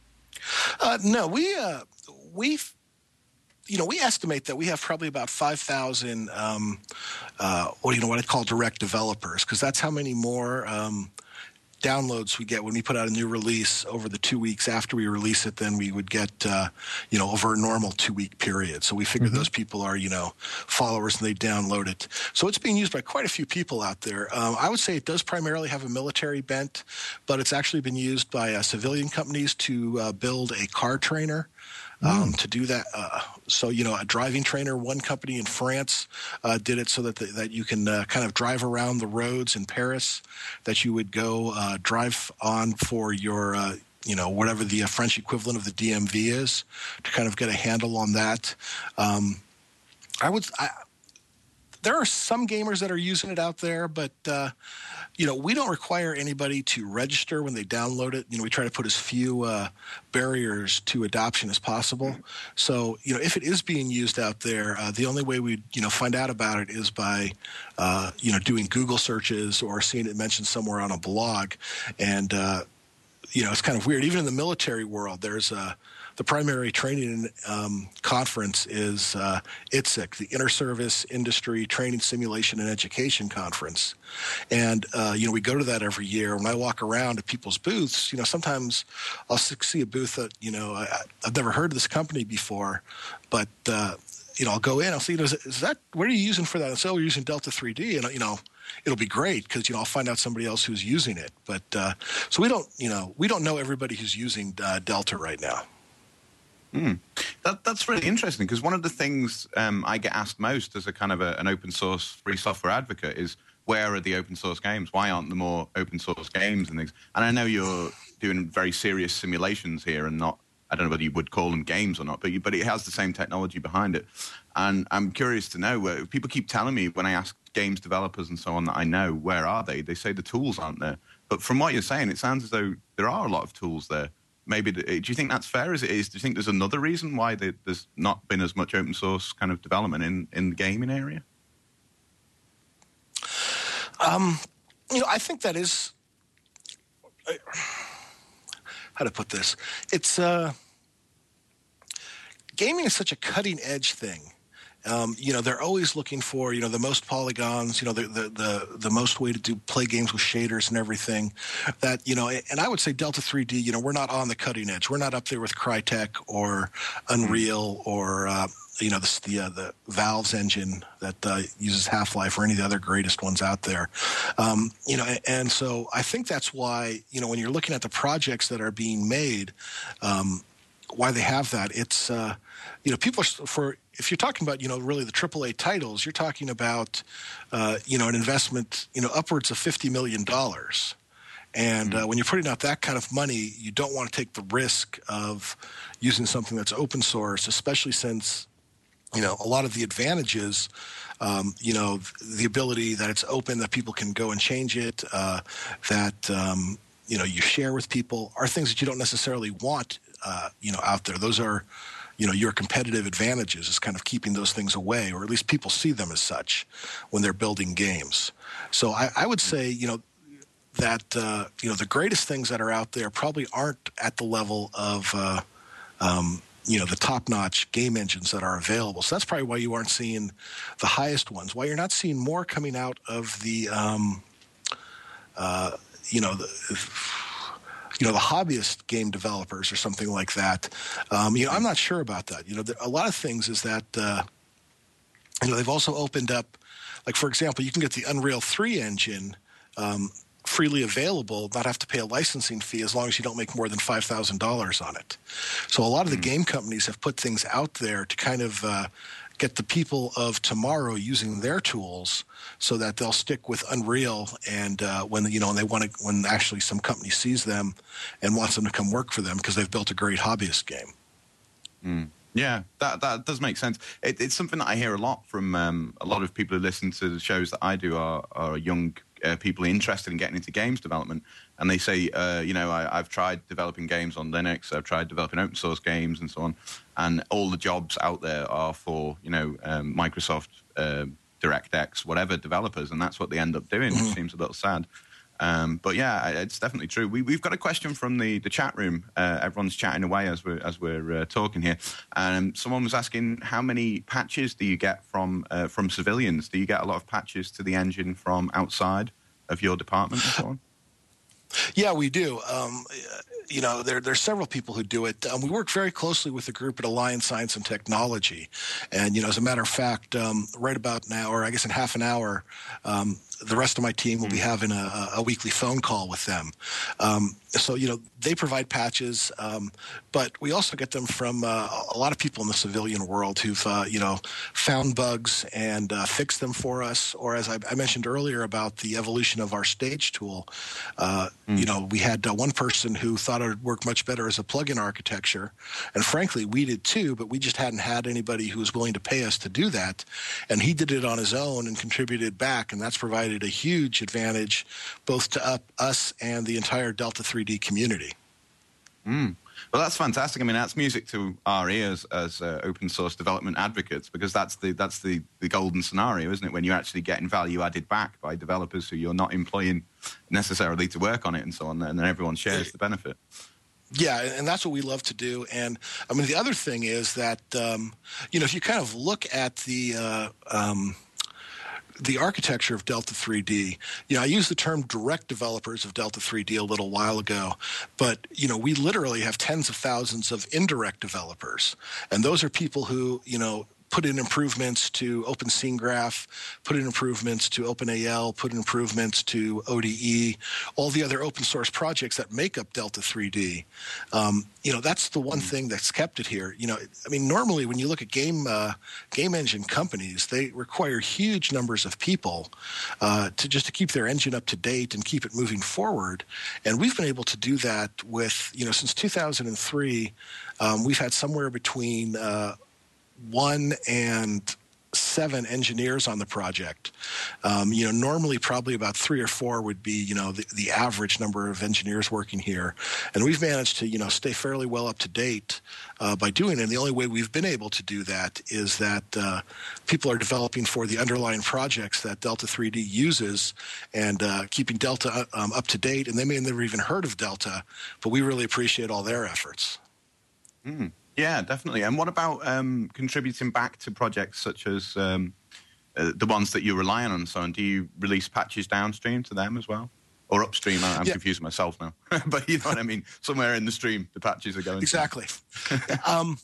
Uh, no, we uh, we've. You know, we estimate that we have probably about five thousand, um, uh, what you know, what I call direct developers, because that's how many more um, downloads we get when we put out a new release over the two weeks after we release it than we would get, uh, you know, over a normal two-week period. So we figure mm-hmm. those people are, you know, followers and they download it. So it's being used by quite a few people out there. Um, I would say it does primarily have a military bent, but it's actually been used by uh, civilian companies to uh, build a car trainer. Um, mm. to do that. Uh, so, you know, a driving trainer, one company in France uh, did it so that the, that you can uh, kind of drive around the roads in Paris that you would go uh, drive on for your, uh, you know, whatever the uh, French equivalent of the D M V is, to kind of get a handle on that. Um, I would... I, There are some gamers that are using it out there, but, uh, you know, we don't require anybody to register when they download it. You know, we try to put as few uh, barriers to adoption as possible. So, you know, if it is being used out there, uh, the only way we, you know, find out about it is by, uh, you know, doing Google searches or seeing it mentioned somewhere on a blog. And, uh, you know, it's kind of weird. Even in the military world, there's a the primary training um, conference is uh, I T S E C, the Inter-Service Industry Training, Simulation, and Education Conference. And, uh, you know, we go to that every year. When I walk around at people's booths, you know, sometimes I'll see a booth that, you know, I, I've never heard of this company before, but, uh, you know, I'll go in, I'll see, you know, is, is that, what are you using for that? And so we're using Delta three D, and, you know, it'll be great because, you know, I'll find out somebody else who's using it. But, uh, so we don't, you know, we don't know everybody who's using uh, Delta right now. Mm. That, that's really interesting because one of the things um, I get asked most as a kind of a, an open source free software advocate is where are the open source games? Why aren't there more open source games and things? And I know you're doing very serious simulations here and not, I don't know whether you would call them games or not, but you, but it has the same technology behind it. And I'm curious to know, where people keep telling me when I ask games developers and so on that I know, where are they? They say the tools aren't there. But from what you're saying, it sounds as though there are a lot of tools there. Maybe, do you think that's fair as it is? Do you think there's another reason why there's not been as much open source kind of development in, in the gaming area? Um, you know, I think that is, how to put this? It's, uh, gaming is such a cutting edge thing. Um, you know, they're always looking for, you know, the most polygons, you know, the, the, the, the most way to do play games with shaders and everything that, you know, and I would say Delta three D, you know, we're not on the cutting edge. We're not up there with Crytek or Unreal or, uh, you know, the, the, uh, the Valve's engine that uh, uses Half-Life or any of the other greatest ones out there. Um, you know, and, and so I think that's why, you know, when you're looking at the projects that are being made, um, why they have that, it's, uh, you know, people are, for, if you're talking about, you know, really the triple A titles, you're talking about, uh, you know, an investment, you know, upwards of fifty million dollars. And uh, when you're putting out that kind of money, you don't want to take the risk of using something that's open source, especially since, you know, a lot of the advantages, um, you know, the ability that it's open, that people can go and change it, uh, that, um, you know, you share with people are things that you don't necessarily want, uh, you know, out there. Those are, you know, your competitive advantages is kind of keeping those things away, or at least people see them as such when they're building games. So I, I would say, you know, that, uh, you know, the greatest things that are out there probably aren't at the level of, uh, um, you know, the top-notch game engines that are available. So that's probably why you aren't seeing the highest ones, why you're not seeing more coming out of the, um, uh, you know, the, you know, the hobbyist game developers or something like that. Um, you know, I'm not sure about that. You know, there, a lot of things is that, uh, you know, they've also opened up, like, for example, you can get the Unreal three engine um, freely available, not have to pay a licensing fee as long as you don't make more than five thousand dollars on it. So a lot of the game companies have put things out there to kind of uh, get the people of tomorrow using their tools so that they'll stick with Unreal, and uh, when, you know, and they want to, when actually some company sees them and wants them to come work for them because they've built a great hobbyist game. Mm. Yeah, that that does make sense. It, it's something that I hear a lot from um, a lot of people who listen to the shows that I do are, are young uh, people interested in getting into games development. And they say, uh, you know, I, I've tried developing games on Linux, I've tried developing open source games and so on. And all the jobs out there are for, you know, um, Microsoft, uh, DirectX, whatever developers. And that's what they end up doing, which seems a little sad. Um, but yeah, it's definitely true. We, we've got a question from the, the chat room. Uh, everyone's chatting away as we're as we're uh, talking here. Um, someone was asking, how many patches do you get from uh, from civilians? Do you get a lot of patches to the engine from outside of your department and so on? Yeah, we do. Um, you know, there there's several people who do it. Um, we work very closely with the group at Alliance Science and Technology, and you know, as a matter of fact, um, right about now, or I guess in half an hour, um, the rest of my team will be having a, a weekly phone call with them. Um, so, you know, they provide patches, um, but we also get them from uh, a lot of people in the civilian world who've, uh, you know, found bugs and uh, fixed them for us. Or as I, I mentioned earlier about the evolution of our stage tool, uh, mm. you know, we had uh, one person who thought it would work much better as a plugin architecture. And frankly, we did too, but we just hadn't had anybody who was willing to pay us to do that. And he did it on his own and contributed back, and that's provided a huge advantage both to up us and the entire Delta three D community. Mm. Well, that's fantastic. I mean, that's music to our ears as uh, open source development advocates, because that's the that's the, the golden scenario, isn't it? When you're actually getting value added back by developers who you're not employing necessarily to work on it and so on, and then everyone shares the benefit. Yeah, and that's what we love to do. And I mean, the other thing is that, um, you know, if you kind of look at the uh, um, the architecture of Delta three D, you know, I used the term direct developers of Delta three D a little while ago, but, you know, we literally have tens of thousands of indirect developers. And those are people who, you know, put in improvements to OpenSceneGraph, put in improvements to OpenAL, put in improvements to O D E, all the other open source projects that make up Delta three D. Um, you know, that's the one thing that's kept it here. You know, I mean, normally when you look at game uh, game engine companies, they require huge numbers of people uh, to just to keep their engine up to date and keep it moving forward. And we've been able to do that with, you know, since two thousand three, um, we've had somewhere between uh, one and seven engineers on the project. Um, you know, normally probably about three or four would be, you know, the, the average number of engineers working here. And we've managed to, you know, stay fairly well up to date uh, by doing it. And the only way we've been able to do that is that uh, people are developing for the underlying projects that Delta three D uses and uh, keeping Delta um, up to date. And they may have never even heard of Delta, but we really appreciate all their efforts. Mm. Yeah, definitely. And what about um, contributing back to projects such as um, uh, the ones that you rely on and so on? Do you release patches downstream to them as well? Or upstream? I'm yeah. confusing myself now. But you know what I mean? Somewhere in the stream, the patches are going. Exactly. um,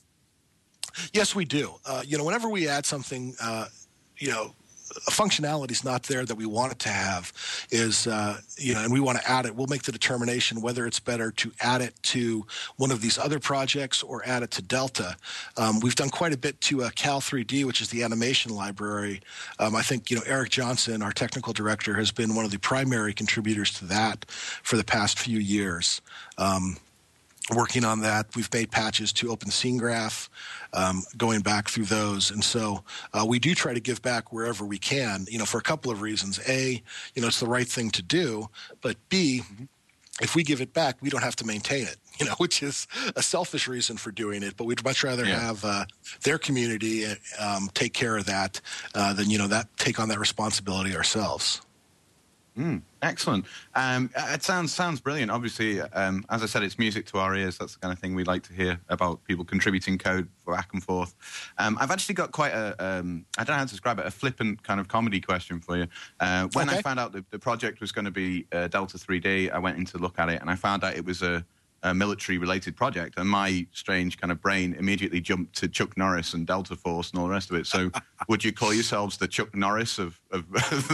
yes, we do. Uh, you know, whenever we add something, uh, you know, a functionality is not there that we want it to have is, uh, you know, and we want to add it. We'll make the determination whether it's better to add it to one of these other projects or add it to Delta. Um, we've done quite a bit to uh, Cal three D, which is the animation library. Um, I think, you know, Eric Johnson, our technical director, has been one of the primary contributors to that for the past few years. Um, working on that. We've made patches to OpenSceneGraph, um, going back through those. And so uh, we do try to give back wherever we can, you know, for a couple of reasons. A, you know, it's the right thing to do. But B, if we give it back, we don't have to maintain it, you know, which is a selfish reason for doing it. But we'd much rather yeah. have uh, their community um, take care of that uh, than, you know, that take on that responsibility ourselves. Mm, excellent. Um, it sounds sounds brilliant. Obviously, um, as I said, it's music to our ears. That's the kind of thing we like to hear about people contributing code back and forth. Um, I've actually got quite a, um, I don't know how to describe it, a flippant kind of comedy question for you. Uh, when okay. I found out that the project was going to be uh, Delta three D, I went in to look at it, and I found out it was a, a military-related project, and my strange kind of brain immediately jumped to Chuck Norris and Delta Force and all the rest of it. So would you call yourselves the Chuck Norris of, of,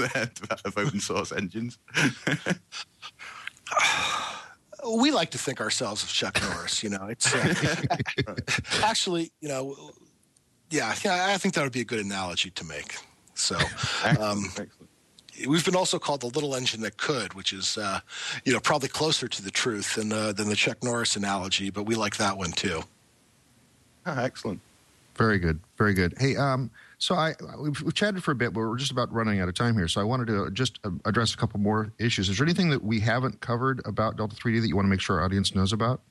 of open source engines? We like to think ourselves of Chuck Norris, you know. It's uh, actually, you know, yeah, yeah, I think that would be a good analogy to make. So, um, excellent. We've been also called the little engine that could, which is, uh, you know, probably closer to the truth than, uh, than the Chuck Norris analogy, but we like that one too. Oh, excellent. Very good. Very good. Hey, um, so I we've, we've chatted for a bit, but we're just about running out of time here. So I wanted to just uh, address a couple more issues. Is there anything that we haven't covered about Delta three D that you want to make sure our audience knows about?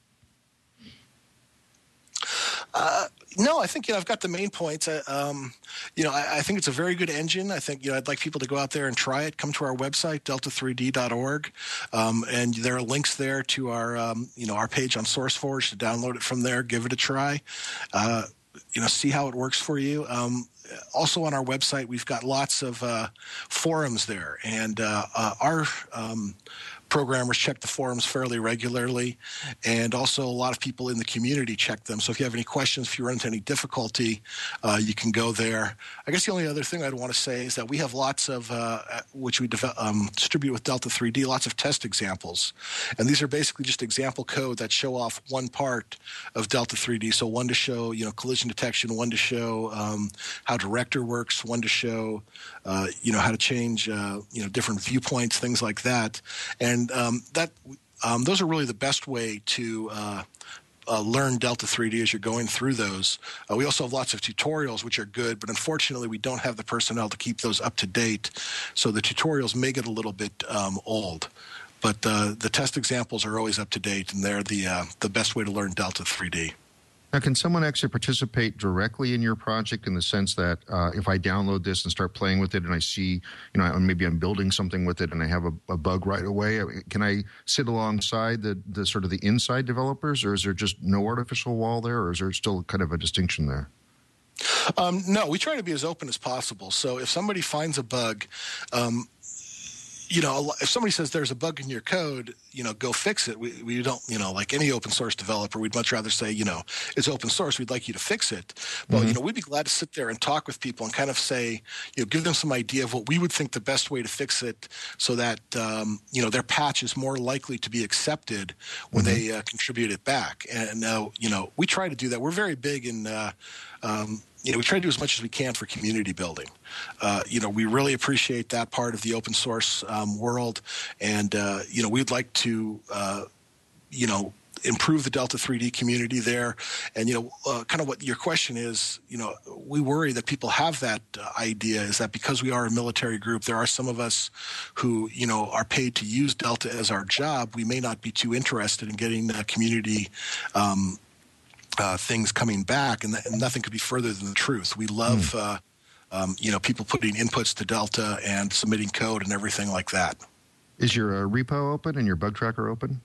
Uh, no, I think, you know, I've got the main points. Uh, um, you know, I, I think it's a very good engine. I think, you know, I'd like people to go out there and try it. Come to our website, delta three d dot org. Um, and there are links there to our, um, you know, our page on SourceForge to download it from there, give it a try, uh, you know, see how it works for you. Um, also on our website, we've got lots of uh, forums there. And uh, uh, our um programmers check the forums fairly regularly, and also a lot of people in the community check them. So if you have any questions, if you run into any difficulty, uh, you can go there. I guess the only other thing I'd want to say is that we have lots of, uh, which we dev- um, distribute with Delta three D, lots of test examples. And these are basically just example code that show off one part of Delta three D. So one to show, you know, collision detection, one to show um, how Director works, one to show, uh, you know, how to change, uh, you know, different viewpoints, things like that. And And um, that um, those are really the best way to uh, uh, learn Delta three D as you're going through those. Uh, we also have lots of tutorials, which are good, but unfortunately we don't have the personnel to keep those up to date. So the tutorials may get a little bit um, old. but uh, the test examples are always up to date, and they're the uh, the best way to learn Delta three D. Now, can someone actually participate directly in your project in the sense that uh, if I download this and start playing with it and I see, you know, maybe I'm building something with it and I have a, a bug right away, can I sit alongside the, the sort of the inside developers, or is there just no artificial wall there, or is there still kind of a distinction there? Um, no, we try to be as open as possible. So if somebody finds a bug, um, you know, if somebody says there's a bug in your code, you know, go fix it. We, we don't, you know, like any open source developer, we'd much rather say, you know, it's open source. We'd like you to fix it. But, mm-hmm. you know, we'd be glad to sit there and talk with people and kind of say, you know, give them some idea of what we would think the best way to fix it so that, um, you know, their patch is more likely to be accepted when mm-hmm. they uh, contribute it back. And now, uh, you know, we try to do that. We're very big in, uh, um, you know, we try to do as much as we can for community building. Uh, you know, we really appreciate that part of the open source um, world. And, uh, you know, we'd like to, uh, you know, improve the Delta three D community there. And, you know, uh, kind of what your question is, you know, we worry that people have that uh, idea is that because we are a military group, there are some of us who, you know, are paid to use Delta as our job. We may not be too interested in getting uh, community um Uh, things coming back, and, th- and nothing could be further than the truth. We love, mm. uh, um, you know, people putting inputs to Delta and submitting code and everything like that. Is your uh, repo open and your bug tracker open?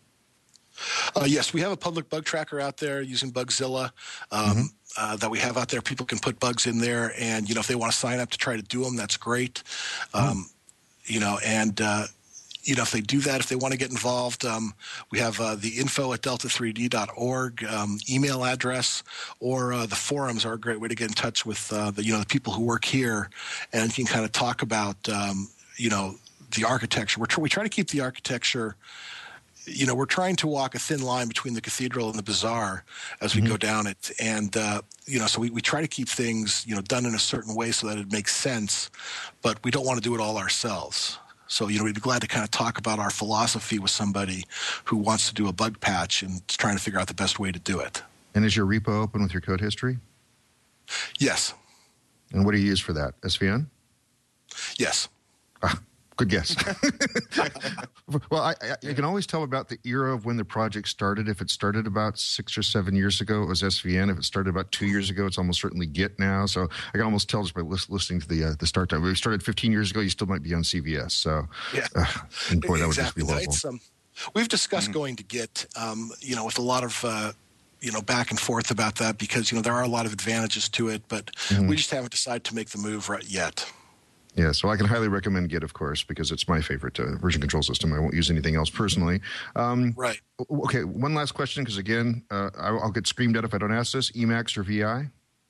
Uh, yes, we have a public bug tracker out there using Bugzilla um, mm-hmm. uh, that we have out there. People can put bugs in there, and, you know, if they want to sign up to try to do them, that's great. Um, mm. You know, and uh, You know, if they do that, if they want to get involved, um, we have uh, the info at delta three d dot org um, email address, or uh, the forums are a great way to get in touch with uh, the you know the people who work here, and you can kind of talk about um, you know the architecture. We're tr- we try to keep the architecture. You know, we're trying to walk a thin line between the cathedral and the bazaar as we mm-hmm. go down it, and uh, you know, so we, we try to keep things you know done in a certain way so that it makes sense, but we don't want to do it all ourselves. So, you know, we'd be glad to kind of talk about our philosophy with somebody who wants to do a bug patch and is trying to figure out the best way to do it. And is your repo open with your code history? Yes. And what do you use for that? S V N? Yes. Ah, good guess. Well, I, I, I can always tell about the era of when the project started. If it started about six or seven years ago, it was S V N. If it started about two years ago, it's almost certainly Git now. So I can almost tell just by listening to the uh, the start time. If it started fifteen years ago, you still might be on C V S. So, yeah. uh, and boy, that exactly. would just be No, horrible. it's, um, we've discussed mm-hmm. going to Git, um, you know, with a lot of uh, you know back and forth about that because you know there are a lot of advantages to it, but mm-hmm. we just haven't decided to make the move right yet. Yeah, so I can highly recommend Git, of course, because it's my favorite uh, version control system. I won't use anything else personally. Um, right. Okay, one last question, because again, uh, I'll, I'll get screamed at if I don't ask this. Emacs or V I?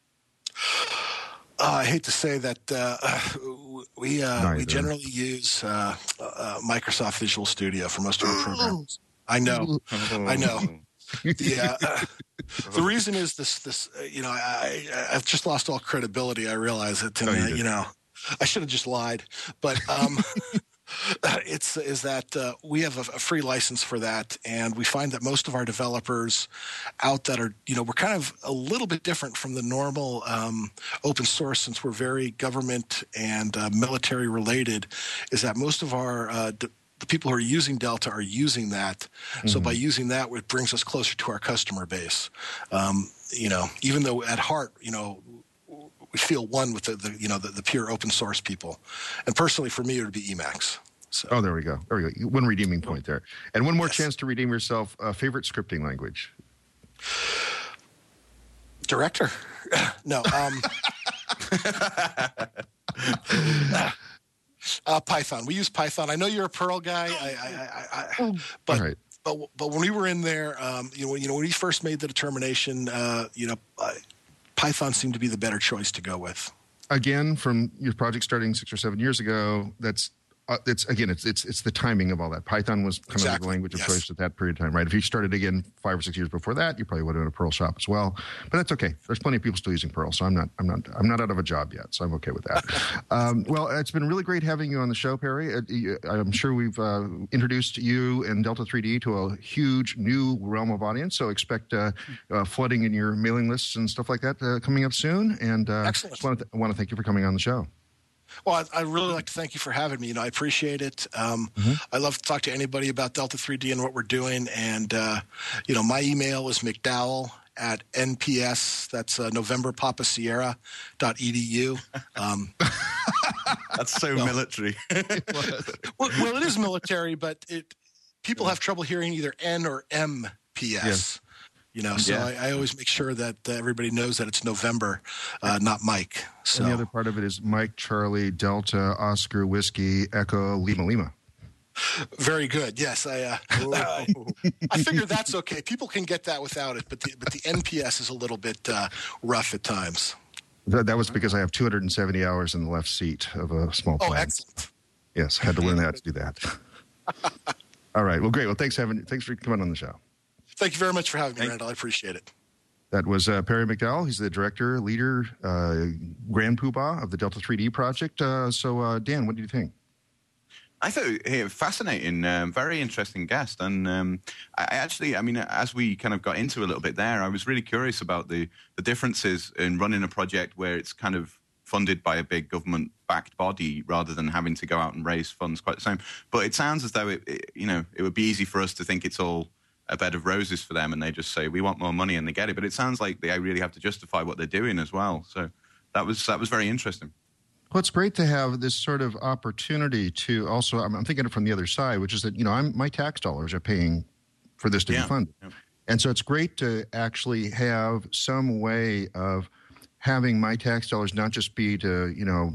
Uh, I hate to say that uh, we uh, we generally use uh, uh, Microsoft Visual Studio for most of our programs. I know, I know. Yeah, uh, the reason is this. This uh, you know, I, I I've just lost all credibility. I realize it, and oh, you, uh, you know. I should have just lied, but um, it's is that uh, we have a, a free license for that, and we find that most of our developers out that are, you know, we're kind of a little bit different from the normal um, open source since we're very government and uh, military related, is that most of our uh, de- the people who are using Delta are using that. Mm-hmm. So by using that, it brings us closer to our customer base. Um, you know, even though at heart, you know, we feel one with the, the you know the, the pure open source people, and personally for me it would be Emacs. So. Oh, there we go. There we go. One redeeming point there, and one more yes. chance to redeem yourself. Uh, favorite scripting language? Director? No. Um, uh, Python. We use Python. I know you're a Perl guy. I, I, I, I, but. Right. But but when we were in there, um, you know, you know, when we first made the determination, uh, you know, uh, Python seemed to be the better choice to go with. Again, from your project starting six or seven years ago, that's uh, it's again, it's it's it's the timing of all that. Python was kind exactly. of the language of yes. choice at that period of time, right? If you started again five or six years before that, you probably would have been a Perl shop as well. But that's okay. There's plenty of people still using Perl, so I'm not I'm not I'm not out of a job yet, so I'm okay with that. um, well, it's been really great having you on the show, Perry. Uh, I'm sure we've uh, introduced you and Delta three D to a huge new realm of audience. So expect uh, uh, flooding in your mailing lists and stuff like that uh, coming up soon. And uh, Excellent. Just want to th- want to thank you for coming on the show. Well, I, I really like to thank you for having me. You know, I appreciate it. Um, mm-hmm. I love to talk to anybody about Delta three D and what we're doing. And, uh, you know, my email is McDowell at N P S. That's uh, November Papa Sierra dot E D U. Um, That's so well, military. well, well, it is military, but it people have trouble hearing either N or M P S. Yes. You know, so yeah. I, I always make sure that uh, everybody knows that it's November, uh, not Mike. So and the other part of it is Mike, Charlie, Delta, Oscar, Whiskey, Echo, Lima, Lima. Very good. Yes, I. Uh, I, I figure that's okay. People can get that without it, but the, but the N P S is a little bit uh, rough at times. That, that was because I have two hundred seventy hours in the left seat of a small plane. Oh, excellent. Yes, I had to learn how to do that. All right. Well, great. Well, thanks having thanks for coming on the show. Thank you very much for having me, Randall. I appreciate it. That was uh, Perry McDowell. He's the director, leader, uh, grand poobah of the Delta three D project. Uh, so, uh, Dan, what do you think? I thought he was fascinating, um, very interesting guest. And um, I actually, I mean, as we kind of got into a little bit there, I was really curious about the, the differences in running a project where it's kind of funded by a big government-backed body rather than having to go out and raise funds quite the same. But it sounds as though, it, it, you know, it would be easy for us to think it's all a bed of roses for them and they just say, we want more money and they get it. But it sounds like they really have to justify what they're doing as well. So that was that was very interesting. Well, it's great to have this sort of opportunity to also, I'm, I'm thinking it from the other side, which is that, you know, I'm, my tax dollars are paying for this to yeah. be funded. Yeah. And so it's great to actually have some way of having my tax dollars not just be to, you know,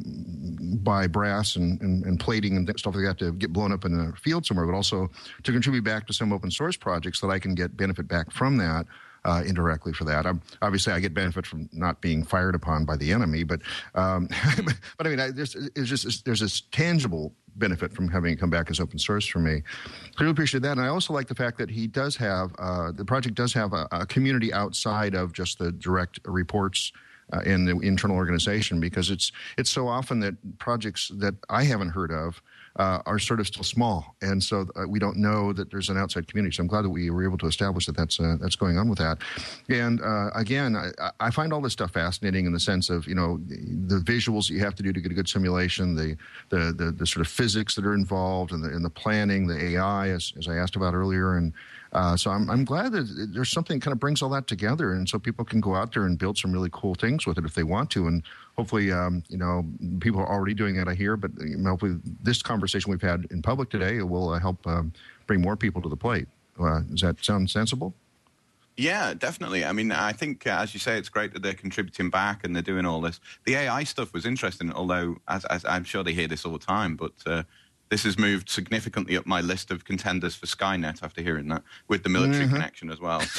buy brass and, and, and plating and stuff like that to get blown up in a field somewhere, but also to contribute back to some open source projects that I can get benefit back from that. Uh, indirectly for that. I'm, obviously, I get benefit from not being fired upon by the enemy, but um, but I mean, I, there's, it's just, there's this tangible benefit from having it come back as open source for me. I really appreciate that, and I also like the fact that he does have, uh, the project does have a, a community outside of just the direct reports uh, in the internal organization, because it's it's so often that projects that I haven't heard of Uh, are sort of still small, and so uh, we don't know that there's an outside community. So I'm glad that we were able to establish that that's uh, that's going on with that. And uh, again, I, I find all this stuff fascinating in the sense of, you know, the, the visuals that you have to do to get a good simulation, the the the, the sort of physics that are involved, and the, and the planning, the A I, as, as I asked about earlier. And uh, so I'm I'm glad that there's something that kind of brings all that together, and so people can go out there and build some really cool things with it if they want to. And hopefully, um, you know, people are already doing that, I hear, but hopefully this conversation we've had in public today will uh, help um, bring more people to the plate. Uh, does that sound sensible? Yeah, definitely. I mean, I think, uh, as you say, it's great that they're contributing back and they're doing all this. The A I stuff was interesting, although as, as I'm sure they hear this all the time, but uh, this has moved significantly up my list of contenders for Skynet after hearing that, with the military mm-hmm. connection as well.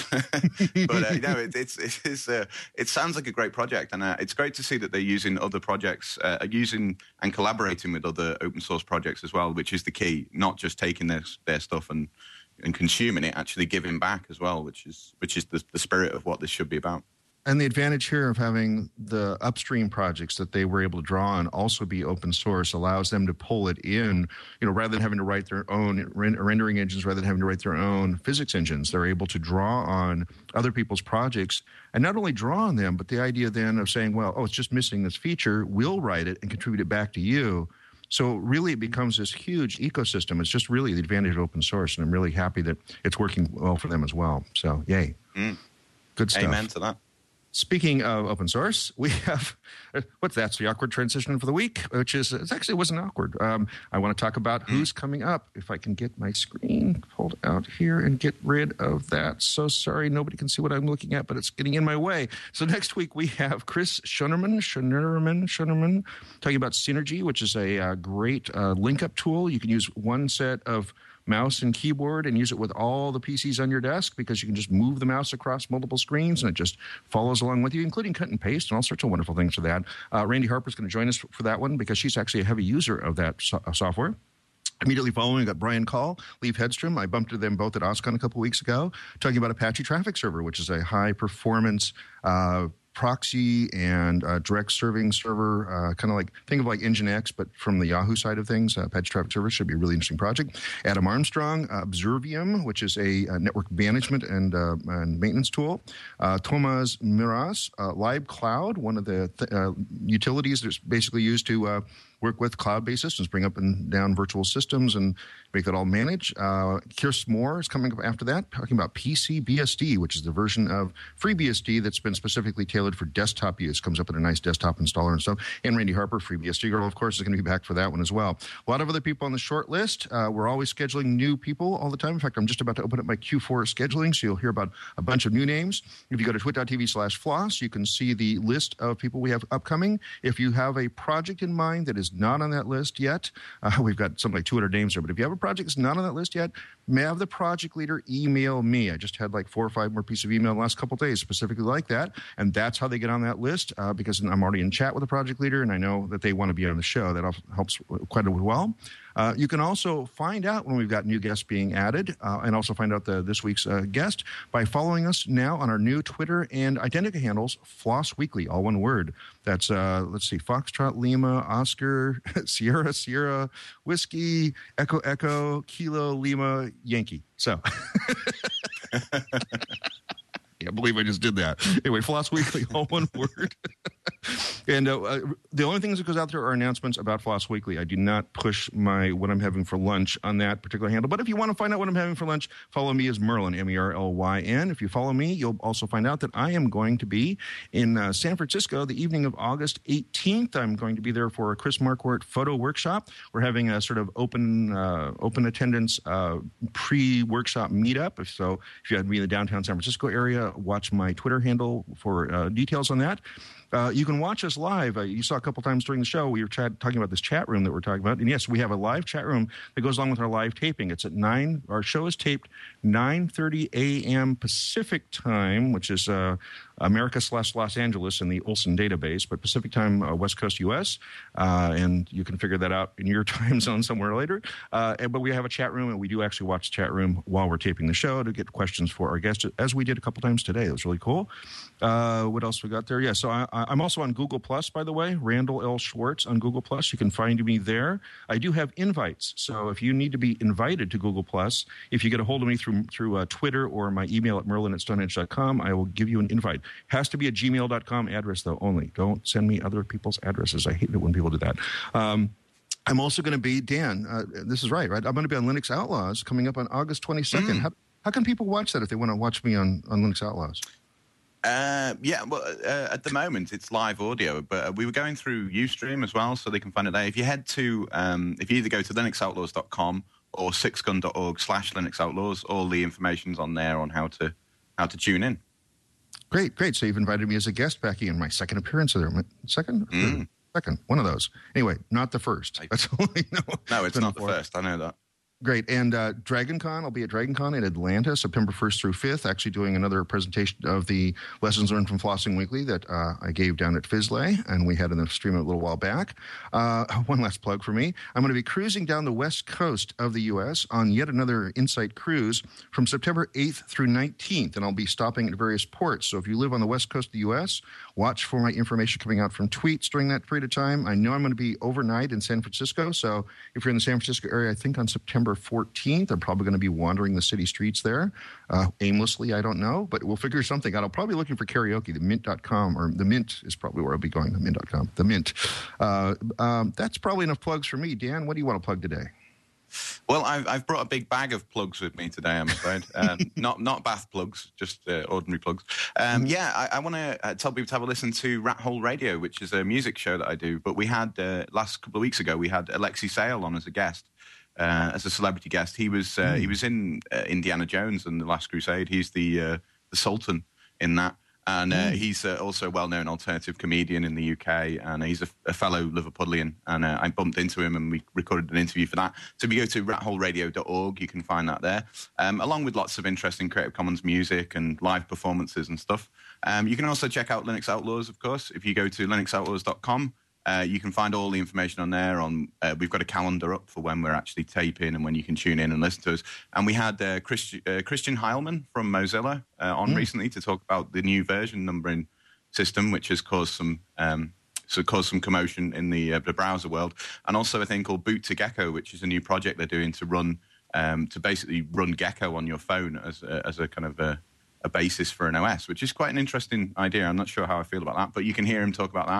But uh, no, it, it's it is uh, it sounds like a great project, and uh, it's great to see that they're using other projects, uh, using and collaborating with other open source projects as well, which is the key. Not just taking their their stuff and and consuming it, actually giving back as well, which is which is the, the spirit of what this should be about. And the advantage here of having the upstream projects that they were able to draw on also be open source allows them to pull it in, you know, rather than having to write their own rendering engines, rather than having to write their own physics engines. They're able to draw on other people's projects and not only draw on them, but the idea then of saying, well, oh, it's just missing this feature. We'll write it and contribute it back to you. So really it becomes this huge ecosystem. It's just really the advantage of open source, and I'm really happy that it's working well for them as well. So, yay. Mm. Good stuff. Amen to that. Speaking of open source, we have, what's that? It's the awkward transition for the week, which is, it actually wasn't awkward. Um, I want to talk about mm. who's coming up. If I can get my screen pulled out here and get rid of that. So sorry, nobody can see what I'm looking at, but it's getting in my way. So next week we have Chris Schoenerman, Schoenerman, Schoenerman, talking about Synergy, which is a uh, great uh, link-up tool. You can use one set of mouse and keyboard and use it with all the P Cs on your desk, because you can just move the mouse across multiple screens and it just follows along with you, including cut and paste and all sorts of wonderful things for that. Uh, Randy Harper's going to join us for that one because she's actually a heavy user of that so- uh, software. Immediately following, I got Brian Call, Leif Hedstrom. I bumped into them both at OSCON a couple weeks ago, talking about Apache Traffic Server, which is a high-performance uh, proxy and uh, direct serving server, uh, kind of like, think of like Nginx, but from the Yahoo side of things. Uh, Apache Traffic Server should be a really interesting project. Adam Armstrong, uh, Observium, which is a, a network management and, uh, and maintenance tool. Uh, Tomas Miras, uh, Live Cloud, one of the th- uh, utilities that's basically used to uh, work with cloud-based systems, bring up and down virtual systems and make that all manage. Uh, Kirst Moore is coming up after that, talking about P C B S D, which is the version of FreeBSD that's been specifically tailored for desktop use. Comes up in a nice desktop installer and stuff. And Randy Harper, FreeBSD Girl, of course, is going to be back for that one as well. A lot of other people on the short list. Uh, we're always scheduling new people all the time. In fact, I'm just about to open up my Q four scheduling, so you'll hear about a bunch of new names. If you go to twit.tv slash floss, you can see the list of people we have upcoming. If you have a project in mind that is not on that list yet, uh, we've got something like two hundred names there, but if you have a project that's not on that list yet, may have the project leader email me. I just had like four or five more pieces of email in the last couple of days specifically like that, and that's how they get on that list uh, because I'm already in chat with the project leader, and I know that they want to be on the show. That helps quite a well. Uh, you can also find out when we've got new guests being added uh, and also find out the, this week's uh, guest by following us now on our new Twitter and Identica handles, Floss Weekly, all one word. That's, uh, let's see, Foxtrot, Lima, Oscar, Sierra, Sierra, Whiskey, Echo, Echo, Kilo, Lima, Yankee. So... I can't believe I just did that. Anyway, Floss Weekly, all one word. and uh, uh, the only things that goes out there are announcements about Floss Weekly. I do not push my what I'm having for lunch on that particular handle. But if you want to find out what I'm having for lunch, follow me as Merlin, M E R L Y N. If you follow me, you'll also find out that I am going to be in uh, San Francisco the evening of August eighteenth. I'm going to be there for a Chris Marquardt photo workshop. We're having a sort of open uh, open attendance uh, pre-workshop meetup. So if you had to be in the downtown San Francisco area, watch my Twitter handle for uh, details on that. Uh, you can watch us live. Uh, you saw a couple times during the show, we were chat- talking about this chat room that we're talking about. And yes, we have a live chat room that goes along with our live taping. It's at nine. Our show is taped nine thirty a.m. Pacific time, which is uh, America slash Los Angeles in the Olson database, but Pacific time, uh, West Coast U S. Uh, and you can figure that out in your time zone somewhere later. Uh, and, but we have a chat room, and we do actually watch the chat room while we're taping the show to get questions for our guests, as we did a couple times today. It was really cool. Uh, what else we got there? Yeah, so I, I'm also on Google Plus, by the way, Randall L. Schwartz on Google Plus. You can find me there. I do have invites, so if you need to be invited to Google Plus, if you get a hold of me through through uh, Twitter or my email at merlin at stonehenge dot com, I will give you an invite. Has to be a gmail dot com address, though, only. Don't send me other people's addresses. I hate it when people do that. Um, I'm also going to be, Dan, uh, this is right, right? I'm going to be on Linux Outlaws coming up on August twenty-second. Mm. How, how can people watch that if they want to watch me on, on Linux Outlaws? Uh, yeah, well, uh, at the moment it's live audio, but uh, we were going through Ustream as well, so they can find it there. If you head to, um, if you either go to linux outlaws dot com or sixgun dot org slash Linux Outlaws, all the information's on there on how to how to tune in. Great, great. So you've invited me as a guest back in my second appearance there. My second? Mm. Second, one of those. Anyway, not the first. That's all I know. No, it's not the first. I know that. Great. And uh, DragonCon, I'll be at DragonCon in Atlanta, September first through fifth, actually doing another presentation of the Lessons Learned from Flossing Weekly that uh, I gave down at Fizzlay, and we had in the stream a little while back. Uh, one last plug for me. I'm going to be cruising down the west coast of the U S on yet another Insight cruise from September eighth through nineteenth, and I'll be stopping at various ports. So if you live on the west coast of the U S, watch for my information coming out from tweets during that period of time. I know I'm going to be overnight in San Francisco, so if you're in the San Francisco area, I think on September fourteenth, I'm probably going to be wandering the city streets there uh, aimlessly. I don't know, but we'll figure something out. I'll probably be looking for karaoke. The mint dot com, or the Mint is probably where I'll be going, the mint dot com. The Mint. Uh, um, that's probably enough plugs for me. Dan, what do you want to plug today? Well, I've, I've brought a big bag of plugs with me today, I'm afraid. Um, not not bath plugs, just uh, ordinary plugs. Um, yeah, I, I want to uh, tell people to have a listen to Rat Hole Radio, which is a music show that I do. But we had, uh, last couple of weeks ago, we had Alexei Sayle on as a guest, uh, as a celebrity guest. He was uh, mm. he was in uh, Indiana Jones and The Last Crusade. He's the, uh, the Sultan in that. And uh, mm. he's uh, also a well-known alternative comedian in the U K, and he's a, a fellow Liverpudlian. And uh, I bumped into him, and we recorded an interview for that. So if you go to rat hole radio dot org, you can find that there, um, along with lots of interesting Creative Commons music and live performances and stuff. Um, you can also check out Linux Outlaws, of course. If you go to linux outlaws dot com, uh, you can find all the information on there. On uh, we've got a calendar up for when we're actually taping and when you can tune in and listen to us. And we had uh, Christi- uh, Christian Heilman from Mozilla uh, on mm. recently to talk about the new version numbering system, which has caused some um, so caused some commotion in the, uh, the browser world. And also a thing called Boot to Gecko, which is a new project they're doing to run um, to basically run Gecko on your phone as a, as a kind of a, a basis for an O S, which is quite an interesting idea. I'm not sure how I feel about that, but you can hear him talk about that.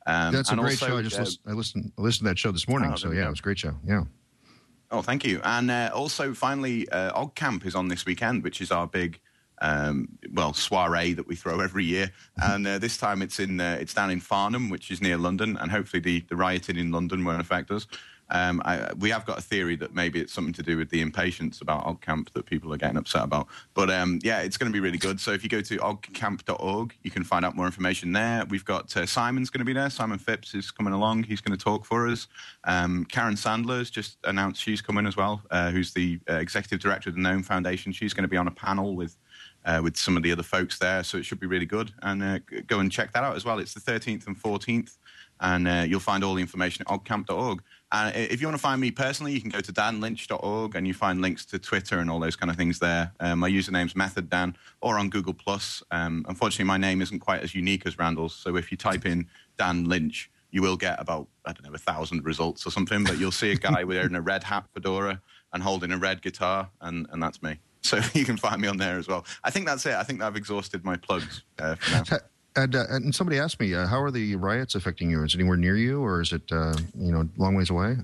Um, That's a and great also, show. I just uh, listened, I listened, I listened to that show this morning. Oh, so there we yeah, go. it was a great show. Yeah. Oh, thank you. And uh, also, finally, uh, OggCamp is on this weekend, which is our big, um, well, soiree that we throw every year. And uh, this time it's in uh, it's down in Farnham, which is near London, and hopefully the, the rioting in London won't affect us. Um, I, we have got a theory that maybe it's something to do with the impatience about OggCamp that people are getting upset about. But um, yeah, it's going to be really good. So if you go to ogg camp dot org, you can find out more information there. We've got uh, Simon's going to be there. Simon Phipps is coming along. He's going to talk for us. Um, Karen Sandler's just announced she's coming as well, uh, who's the uh, executive director of the Gnome Foundation. She's going to be on a panel with uh, with some of the other folks there. So it should be really good. And uh, go and check that out as well. It's the thirteenth and fourteenth. And uh, you'll find all the information at ogg camp dot org. And if you want to find me personally, you can go to dan lynch dot org and you find links to Twitter and all those kind of things there. Um, my username's MethodDan, or on Google Plus. Um, unfortunately, my name isn't quite as unique as Randall's, so if you type in Dan Lynch, you will get about, I don't know, a thousand results or something, but you'll see a guy wearing a red hat fedora and holding a red guitar, and, and that's me. So you can find me on there as well. I think that's it. I think I've exhausted my plugs uh, for now. And, uh, and somebody asked me, uh, how are the riots affecting you? Is it anywhere near you, or is it, uh, you know, long ways away?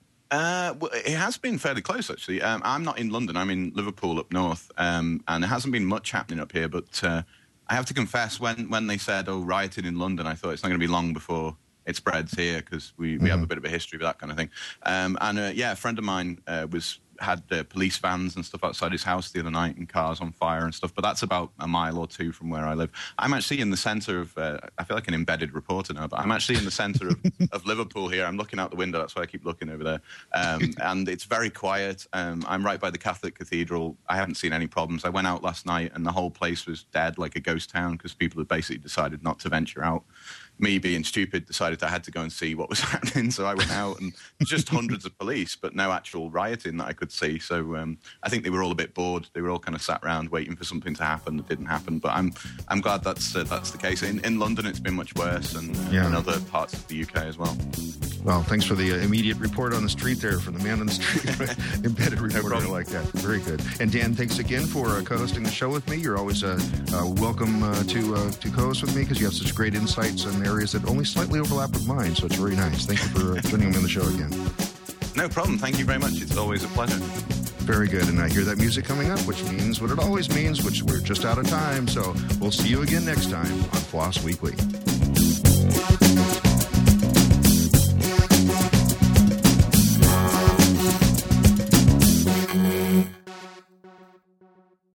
Uh, well, it has been fairly close, actually. Um, I'm not in London. I'm in Liverpool up north, um, and there hasn't been much happening up here. But uh, I have to confess, when, when they said, oh, rioting in London, I thought it's not going to be long before it spreads here, because we, we mm-hmm. have a bit of a history with that kind of thing. Um, and, uh, yeah, a friend of mine uh, was... had uh, police vans and stuff outside his house the other night and cars on fire and stuff, but that's about a mile or two from where I live. I'm actually in the centre of, uh, I feel like an embedded reporter now, but I'm actually in the centre of, of Liverpool here. I'm looking out the window, that's why I keep looking over there. Um, and it's very quiet. Um, I'm right by the Catholic Cathedral. I haven't seen any problems. I went out last night and the whole place was dead, like a ghost town, because people had basically decided not to venture out. Me, being stupid, decided I had to go and see what was happening, so I went out, and just hundreds of police, but no actual rioting that I could see. So um, I think they were all a bit bored. They were all kind of sat around waiting for something to happen that didn't happen. But I'm I'm glad that's uh, that's the case. In, in London, it's been much worse, and uh, yeah. in other parts of the U K as well. Well, thanks for the uh, immediate report on the street there from the man on the street. Embedded reporter, I like that. Very good. And Dan, thanks again for uh, co-hosting the show with me. You're always uh, uh, welcome uh, to uh, to co-host with me, because you have such great insights in areas that only slightly overlap with mine. So it's very nice. Thank you for uh, joining me on the show again. No problem. Thank you very much. It's always a pleasure. Very good. And I hear that music coming up, which means what it always means, which we're just out of time. So we'll see you again next time on Floss Weekly.